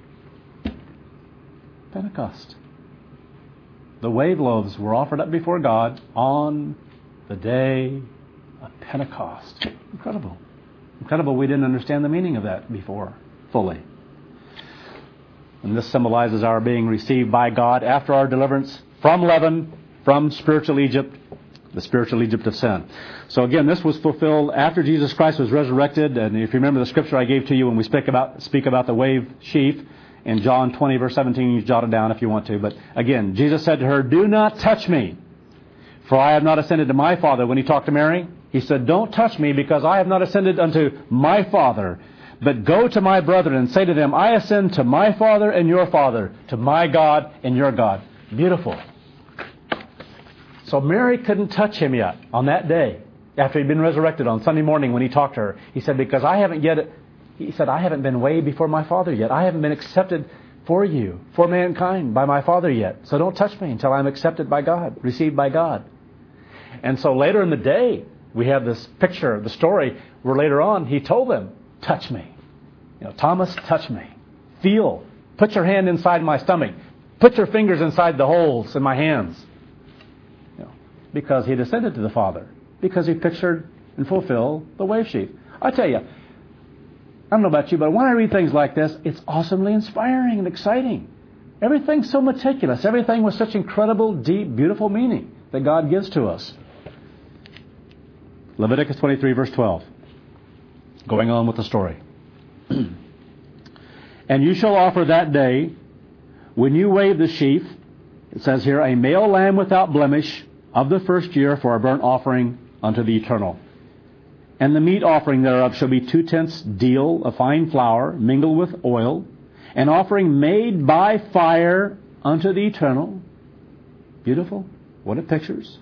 Pentecost. The wave loaves were offered up before God on the day of Pentecost. Incredible. Incredible we didn't understand the meaning of that before fully. And this symbolizes our being received by God after our deliverance from leaven, from spiritual Egypt, the spiritual Egypt of sin. So again, this was fulfilled after Jesus Christ was resurrected. And if you remember the scripture I gave to you when we speak about speak about the wave sheaf, in John twenty, verse seventeen, you jot it down if you want to. But again, Jesus said to her, "Do not touch me, for I have not ascended to my Father." When He talked to Mary, He said, "Don't touch me, because I have not ascended unto my Father. But go to my brethren and say to them, I ascend to my Father and your Father, to my God and your God." Beautiful. So Mary couldn't touch Him yet on that day, after He'd been resurrected on Sunday morning when He talked to her. He said, because I haven't yet... He said, I haven't been way before my Father yet. I haven't been accepted for you, for mankind, by my Father yet. So don't touch me until I'm accepted by God, received by God. And so later in the day, we have this picture, the story, where later on he told them, touch me. You know, Thomas, touch me. Feel. Put your hand inside my stomach. Put your fingers inside the holes in my hands. You know, because he descended to the Father. Because he pictured and fulfilled the wave sheaf. I tell you, I don't know about you, but when I read things like this, it's awesomely inspiring and exciting. Everything's so meticulous. Everything with such incredible, deep, beautiful meaning that God gives to us. Leviticus twenty-three, verse twelve. Going on with the story. And you shall offer that day, when you wave the sheaf, it says here, a male lamb without blemish of the first year for a burnt offering unto the Eternal. And the meat offering thereof shall be two-tenths deal of fine flour mingled with oil, an offering made by fire unto the Eternal. Beautiful. What it pictures.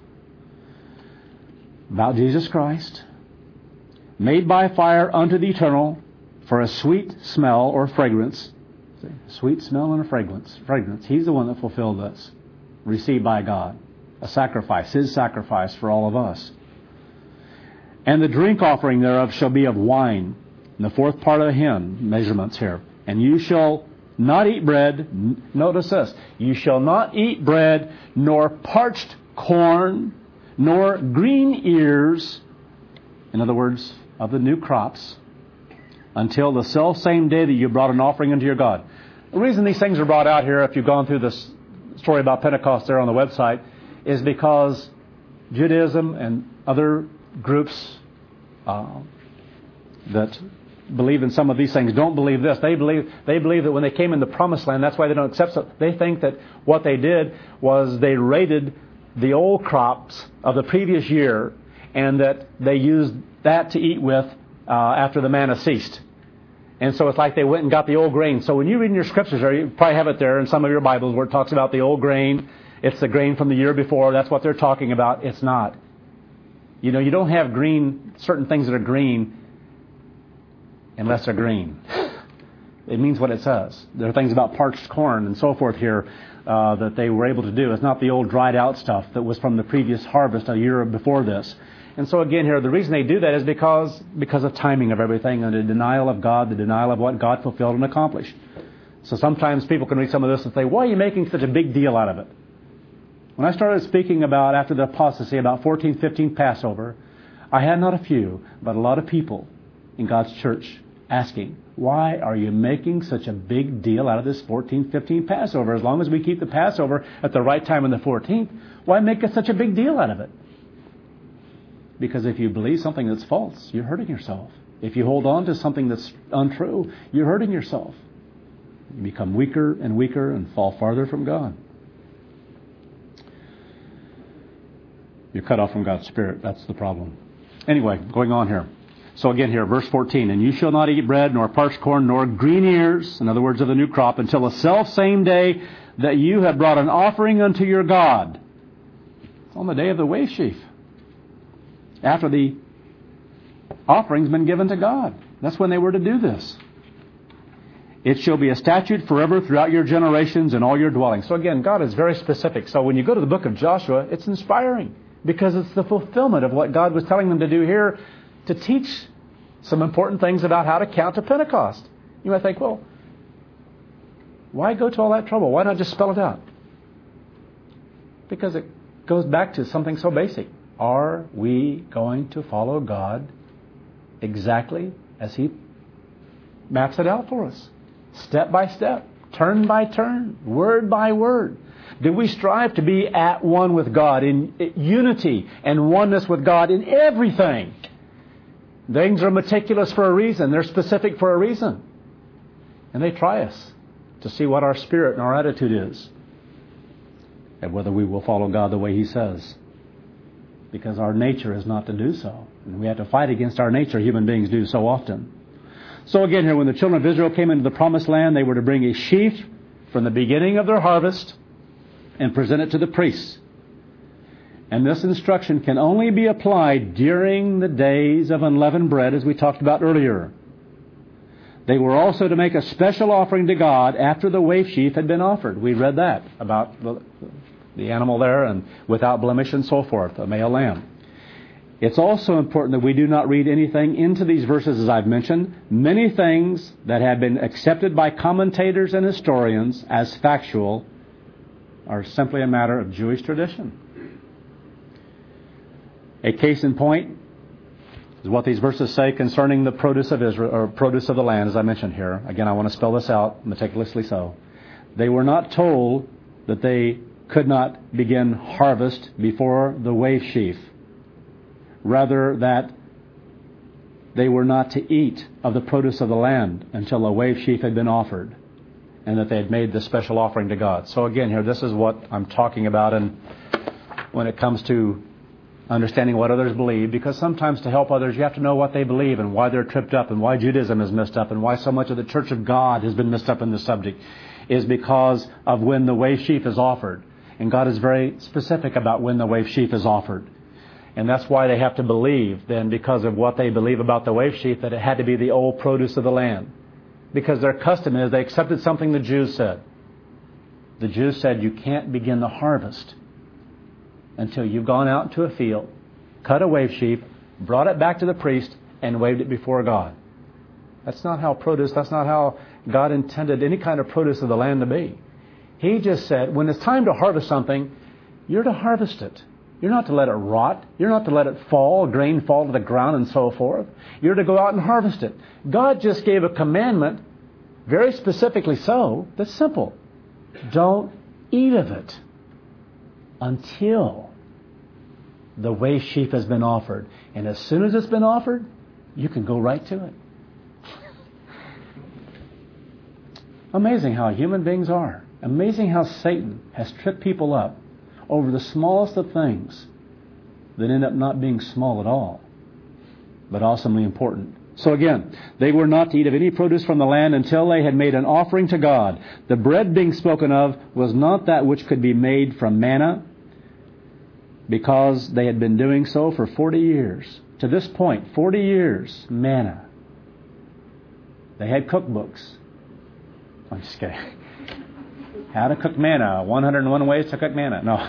About Jesus Christ. Made by fire unto the Eternal for a sweet smell or fragrance. Sweet smell and a fragrance. Fragrance. He's the one that fulfilled this. Received by God. A sacrifice. His sacrifice for all of us. And the drink offering thereof shall be of wine. In the fourth part of the hin, measurements here. And you shall not eat bread. Notice this. You shall not eat bread, nor parched corn, nor green ears. In other words, of the new crops. Until the self-same day that you brought an offering unto your God. The reason these things are brought out here, if you've gone through this story about Pentecost there on the website, is because Judaism and other groups uh, that believe in some of these things don't believe this. They believe they believe that when they came in the Promised Land, that's why they don't accept it. They think that what they did was they raided the old crops of the previous year and that they used that to eat with uh, after the manna ceased. And so it's like they went and got the old grain. So when you read in your scriptures there, you probably have it there in some of your Bibles where it talks about the old grain. It's the grain from the year before. That's what they're talking about. It's not. You know, you don't have green, certain things that are green unless they're green. It means what it says. There are things about parched corn and so forth here uh, that they were able to do. It's not the old dried out stuff that was from the previous harvest a year before this. And so again here, the reason they do that is because because of timing of everything and the denial of God, the denial of what God fulfilled and accomplished. So sometimes people can read some of this and say, why are you making such a big deal out of it? When I started speaking about, after the apostasy, about fourteen fifteen Passover, I had not a few, but a lot of people in God's church asking, why are you making such a big deal out of this fourteen fifteen Passover? As long as we keep the Passover at the right time on the fourteenth, why make such a big deal out of it? Because if you believe something that's false, you're hurting yourself. If you hold on to something that's untrue, you're hurting yourself. You become weaker and weaker and fall farther from God. You're cut off from God's Spirit. That's the problem. Anyway, going on here. So again here, verse fourteen. And you shall not eat bread, nor parched corn, nor green ears, in other words, of the new crop, until the self-same day that you have brought an offering unto your God. On the day of the wave sheaf. After the offering's been given to God. That's when they were to do this. It shall be a statute forever throughout your generations and all your dwellings. So again, God is very specific. So when you go to the book of Joshua, it's inspiring. Because it's the fulfillment of what God was telling them to do here to teach some important things about how to count to Pentecost. You might think, well, why go to all that trouble? Why not just spell it out? Because it goes back to something so basic. Are we going to follow God exactly as He maps it out for us? Step by step, turn by turn, word by word. Do we strive to be at one with God, in unity and oneness with God in everything? Things are meticulous for a reason. They're specific for a reason. And they try us to see what our spirit and our attitude is. And whether we will follow God the way He says. Because our nature is not to do so. And we have to fight against our nature. Human beings do so often. So again here, when the children of Israel came into the promised land, they were to bring a sheaf from the beginning of their harvest and present it to the priests. And this instruction can only be applied during the days of unleavened bread, as we talked about earlier. They were also to make a special offering to God after the wave sheaf had been offered. We read that about the, the animal there and without blemish and so forth, a male lamb. It's also important that we do not read anything into these verses, as I've mentioned. Many things that have been accepted by commentators and historians as factual are simply a matter of Jewish tradition. A case in point is what these verses say concerning the produce of Israel, or produce of the land, as I mentioned here. Again, I want to spell this out meticulously so. They were not told that they could not begin harvest before the wave sheaf. Rather, that they were not to eat of the produce of the land until a wave sheaf had been offered, and that they had made the special offering to God. So again, here, this is what I'm talking about, and when it comes to understanding what others believe, because sometimes to help others, you have to know what they believe and why they're tripped up and why Judaism is messed up and why so much of the Church of God has been messed up in this subject, is because of when the wave sheaf is offered. And God is very specific about when the wave sheaf is offered. And that's why they have to believe, then, because of what they believe about the wave sheaf, that it had to be the old produce of the land. Because their custom is they accepted something the Jews said. The Jews said you can't begin the harvest until you've gone out into a field, cut a wave sheaf, brought it back to the priest, and waved it before God. That's not how produce, that's not how God intended any kind of produce of the land to be. He just said, when it's time to harvest something, you're to harvest it. You're not to let it rot. You're not to let it fall, grain fall to the ground and so forth. You're to go out and harvest it. God just gave a commandment, very specifically so, that's simple. Don't eat of it until the wave sheaf has been offered. And as soon as it's been offered, you can go right to it. Amazing how human beings are. Amazing how Satan has tripped people up over the smallest of things that end up not being small at all, but awesomely important. So again, they were not to eat of any produce from the land until they had made an offering to God. The bread being spoken of was not that which could be made from manna, because they had been doing so for forty years. To this point, forty years, manna. They had cookbooks. I'm just kidding. How to cook manna. one hundred one ways to cook manna. No.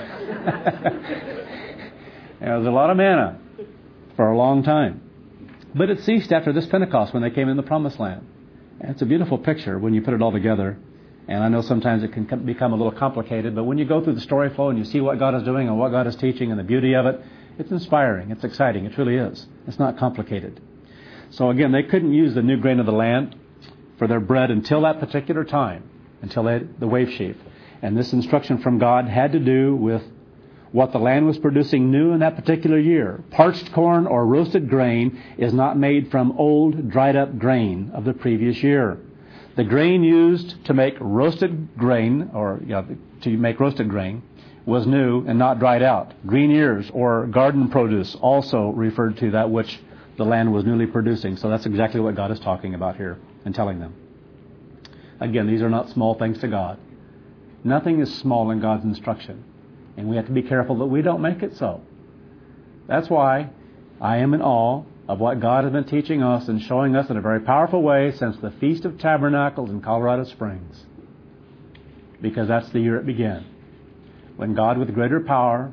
There was a lot of manna for a long time. But it ceased after this Pentecost when they came in the Promised Land. And it's a beautiful picture when you put it all together. And I know sometimes it can become a little complicated, but when you go through the story flow and you see what God is doing and what God is teaching and the beauty of it, it's inspiring. It's exciting. It truly is. It's not complicated. So again, they couldn't use the new grain of the land for their bread until that particular time, until they had the wave sheaf. And this instruction from God had to do with what the land was producing new in that particular year. Parched corn or roasted grain is not made from old, dried up grain of the previous year. The grain used to make roasted grain, or yeah, to make roasted grain, was new and not dried out. Green ears or garden produce also referred to that which the land was newly producing. So that's exactly what God is talking about here and telling them. Again, these are not small things to God. Nothing is small in God's instruction. And we have to be careful that we don't make it so. That's why I am in awe of what God has been teaching us and showing us in a very powerful way since the Feast of Tabernacles in Colorado Springs. Because that's the year it began. When God, with greater power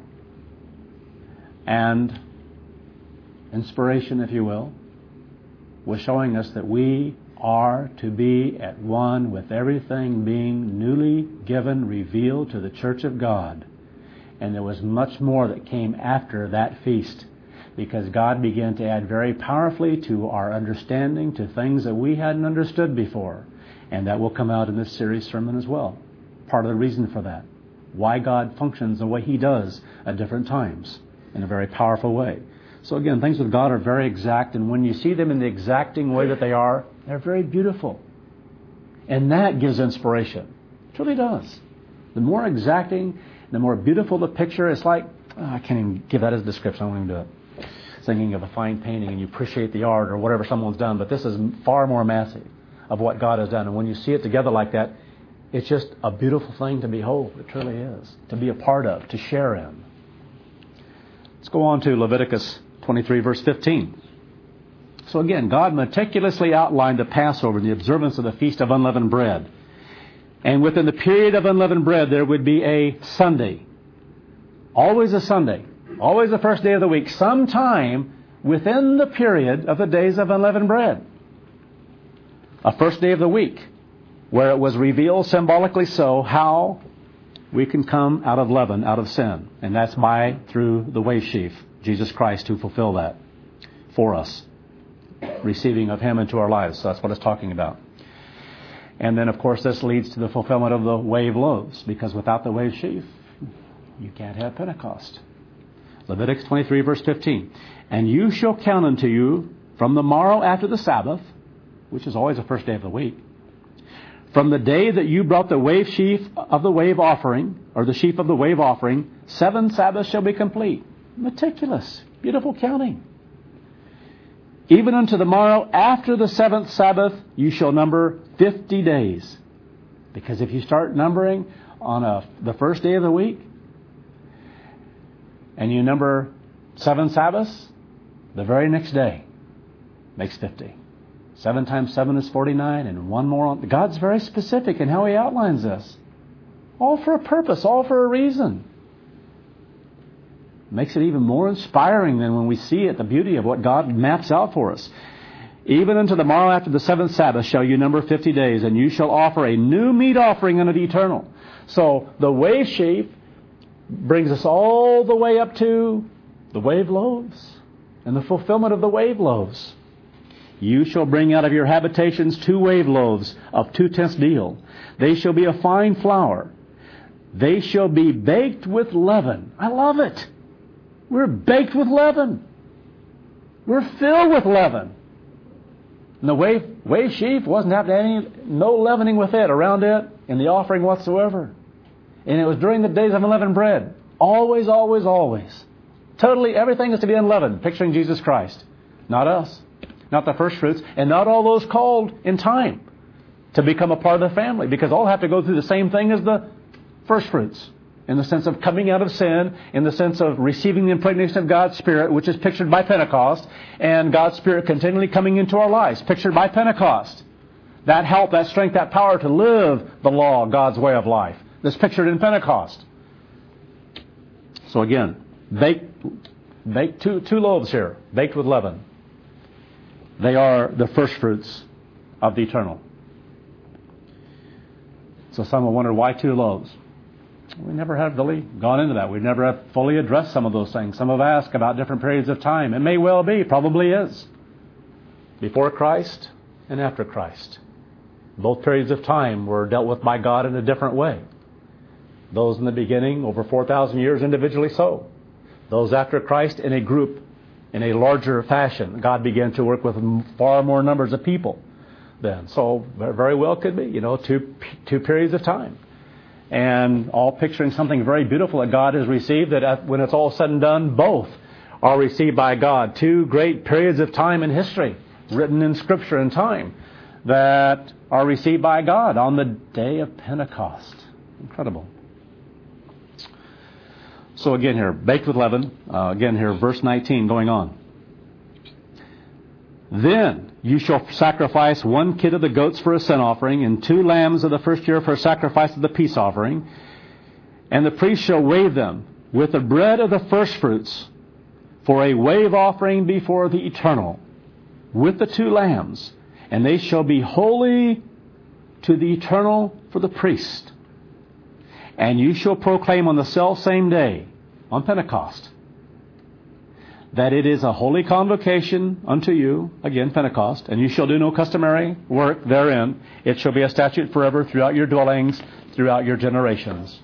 and inspiration, if you will, was showing us that we are to be at one with everything being newly given, revealed to the Church of God. And there was much more that came after that feast, because God began to add very powerfully to our understanding, to things that we hadn't understood before. And that will come out in this series sermon as well. Part of the reason for that. Why God functions the way He does at different times in a very powerful way. So again, things with God are very exact, and when you see them in the exacting way that they are, they're very beautiful. And that gives inspiration. It really does. The more exacting, the more beautiful the picture, it's like, oh, I can't even give that as a description, I won't even do it. Thinking of a fine painting and you appreciate the art or whatever someone's done, but this is far more massive of what God has done. And when you see it together like that, it's just a beautiful thing to behold. It truly is. To be a part of, to share in. Let's go on to Leviticus twenty-three, verse fifteen. So again, God meticulously outlined the Passover and the observance of the Feast of Unleavened Bread. And within the period of unleavened bread, there would be a Sunday. Always a Sunday. Always the first day of the week, sometime within the period of the days of unleavened bread. A first day of the week, where it was revealed symbolically so how we can come out of leaven, out of sin. And that's by, through the wave sheaf, Jesus Christ, to fulfill that for us. Receiving of Him into our lives. So that's what it's talking about. And then, of course, this leads to the fulfillment of the wave loaves, because without the wave sheaf, you can't have Pentecost. Leviticus twenty-three, verse fifteen. And you shall count unto you from the morrow after the Sabbath, which is always the first day of the week, from the day that you brought the wave sheaf of the wave offering, or the sheaf of the wave offering, seven Sabbaths shall be complete. Meticulous, beautiful counting. Even unto the morrow after the seventh Sabbath, you shall number fifty days. Because if you start numbering on a, the first day of the week, and you number seven Sabbaths, the very next day makes fifty. Seven times seven is forty-nine, and one more on. God's very specific in how He outlines this. All for a purpose, all for a reason. Makes it even more inspiring than when we see it, the beauty of what God maps out for us. Even unto the morrow after the seventh Sabbath shall you number fifty days, and you shall offer a new meat offering unto the eternal. So the wave sheaf brings us all the way up to the wave loaves and the fulfillment of the wave loaves. You shall bring out of your habitations two wave loaves of two-tenths deal. They shall be a fine flour. They shall be baked with leaven. I love it. We're baked with leaven. We're filled with leaven. And the wave, wave sheaf wasn't having any, no leavening with it, around it, in the offering whatsoever. And it was during the days of unleavened bread. Always, always, always. Totally everything is to be unleavened, picturing Jesus Christ. Not us. Not the first fruits. And not all those called in time to become a part of the family. Because all have to go through the same thing as the first fruits. In the sense of coming out of sin, in the sense of receiving the impregnation of God's Spirit, which is pictured by Pentecost, and God's Spirit continually coming into our lives, pictured by Pentecost. That help, that strength, that power to live the law, God's way of life, that's pictured in Pentecost. So again, bake, bake two, two loaves here, baked with leaven. They are the first fruits of the eternal. So some will wonder, why two loaves? We never have really gone into that. We've never have fully addressed some of those things. Some have asked about different periods of time. It may well be, probably is. Before Christ and after Christ. Both periods of time were dealt with by God in a different way. Those in the beginning, over four thousand years individually so. Those after Christ in a group, in a larger fashion. God began to work with far more numbers of people then. So very well could be, you know, two, two periods of time. And all picturing something very beautiful that God has received, that when it's all said and done, both are received by God. Two great periods of time in history, written in Scripture and time, that are received by God on the day of Pentecost. Incredible. So again here, baked with leaven. Uh, again here, verse nineteen going on. Then you shall sacrifice one kid of the goats for a sin offering, and two lambs of the first year for a sacrifice of the peace offering. And the priest shall wave them with the bread of the firstfruits for a wave offering before the eternal, with the two lambs. And they shall be holy to the eternal for the priest. And you shall proclaim on the selfsame day, on Pentecost, that it is a holy convocation unto you, again, Pentecost, and you shall do no customary work therein. It shall be a statute forever throughout your dwellings, throughout your generations.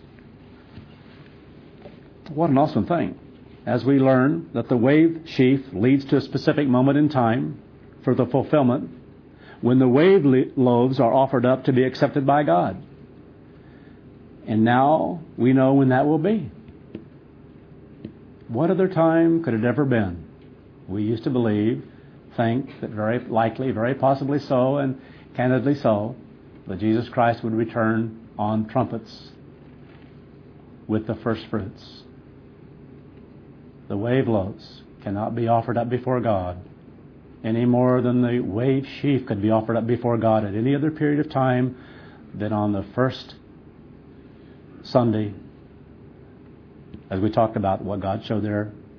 What an awesome thing. As we learn that the wave sheaf leads to a specific moment in time for the fulfillment, when the wave loaves are offered up to be accepted by God. And now we know when that will be. What other time could it ever been? We used to believe, think that very likely, very possibly so, and candidly so, that Jesus Christ would return on trumpets with the first fruits. The wave loaves cannot be offered up before God any more than the wave sheaf could be offered up before God at any other period of time than on the first Sunday, as we talked about what God showed there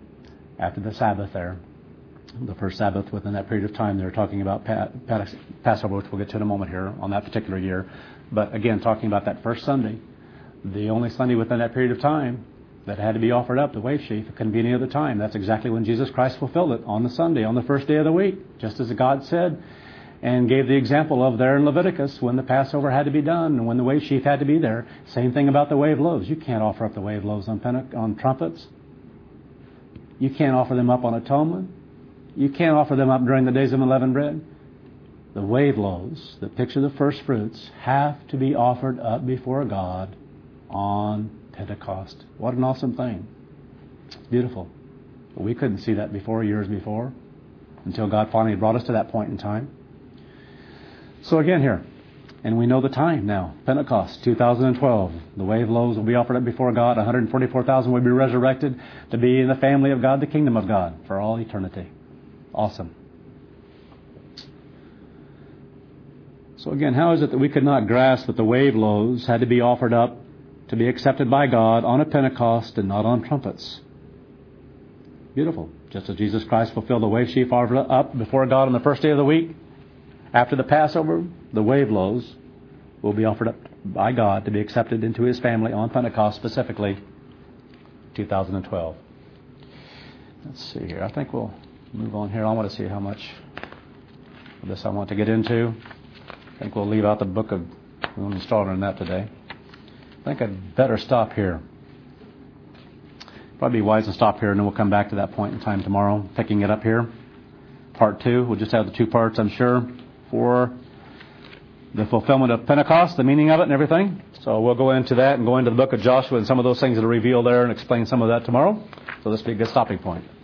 after the Sabbath there. The first Sabbath within that period of time. They're talking about pa- pa- Passover, which we'll get to in a moment here on that particular year. But again, talking about that first Sunday, the only Sunday within that period of time that had to be offered up, the wave sheaf. It couldn't be any other time. That's exactly when Jesus Christ fulfilled it, on the Sunday, on the first day of the week, just as God said, and gave the example of there in Leviticus when the Passover had to be done and when the wave sheaf had to be there. Same thing about the wave loaves. You can't offer up the wave loaves on, Pente- on trumpets. You can't offer them up on atonement. You can't offer them up during the days of unleavened bread. The wave loaves that picture the first fruits have to be offered up before God on Pentecost. What an awesome thing. It's beautiful. But we couldn't see that before, years before, until God finally brought us to that point in time. So again here, and we know the time now, Pentecost, two thousand twelve. The wave loaves will be offered up before God. one hundred forty-four thousand will be resurrected to be in the family of God, the kingdom of God, for all eternity. Awesome. So again, how is it that we could not grasp that the wave loaves had to be offered up to be accepted by God on a Pentecost and not on trumpets? Beautiful. Just as Jesus Christ fulfilled the wave sheaf offered up before God on the first day of the week, after the Passover, the wave loaves will be offered up by God to be accepted into His family on Pentecost, specifically two thousand twelve. Let's see here. I think we'll move on here. I want to see how much of this I want to get into. I think we'll leave out the book of... We won't start on that today. I think I'd better stop here. Probably be wise to stop here, and then we'll come back to that point in time tomorrow, picking it up here. Part two. We'll just have the two parts, I'm sure, for the fulfillment of Pentecost, the meaning of it and everything. So we'll go into that and go into the book of Joshua and some of those things that are revealed there and explain some of that tomorrow. So this will be a good stopping point.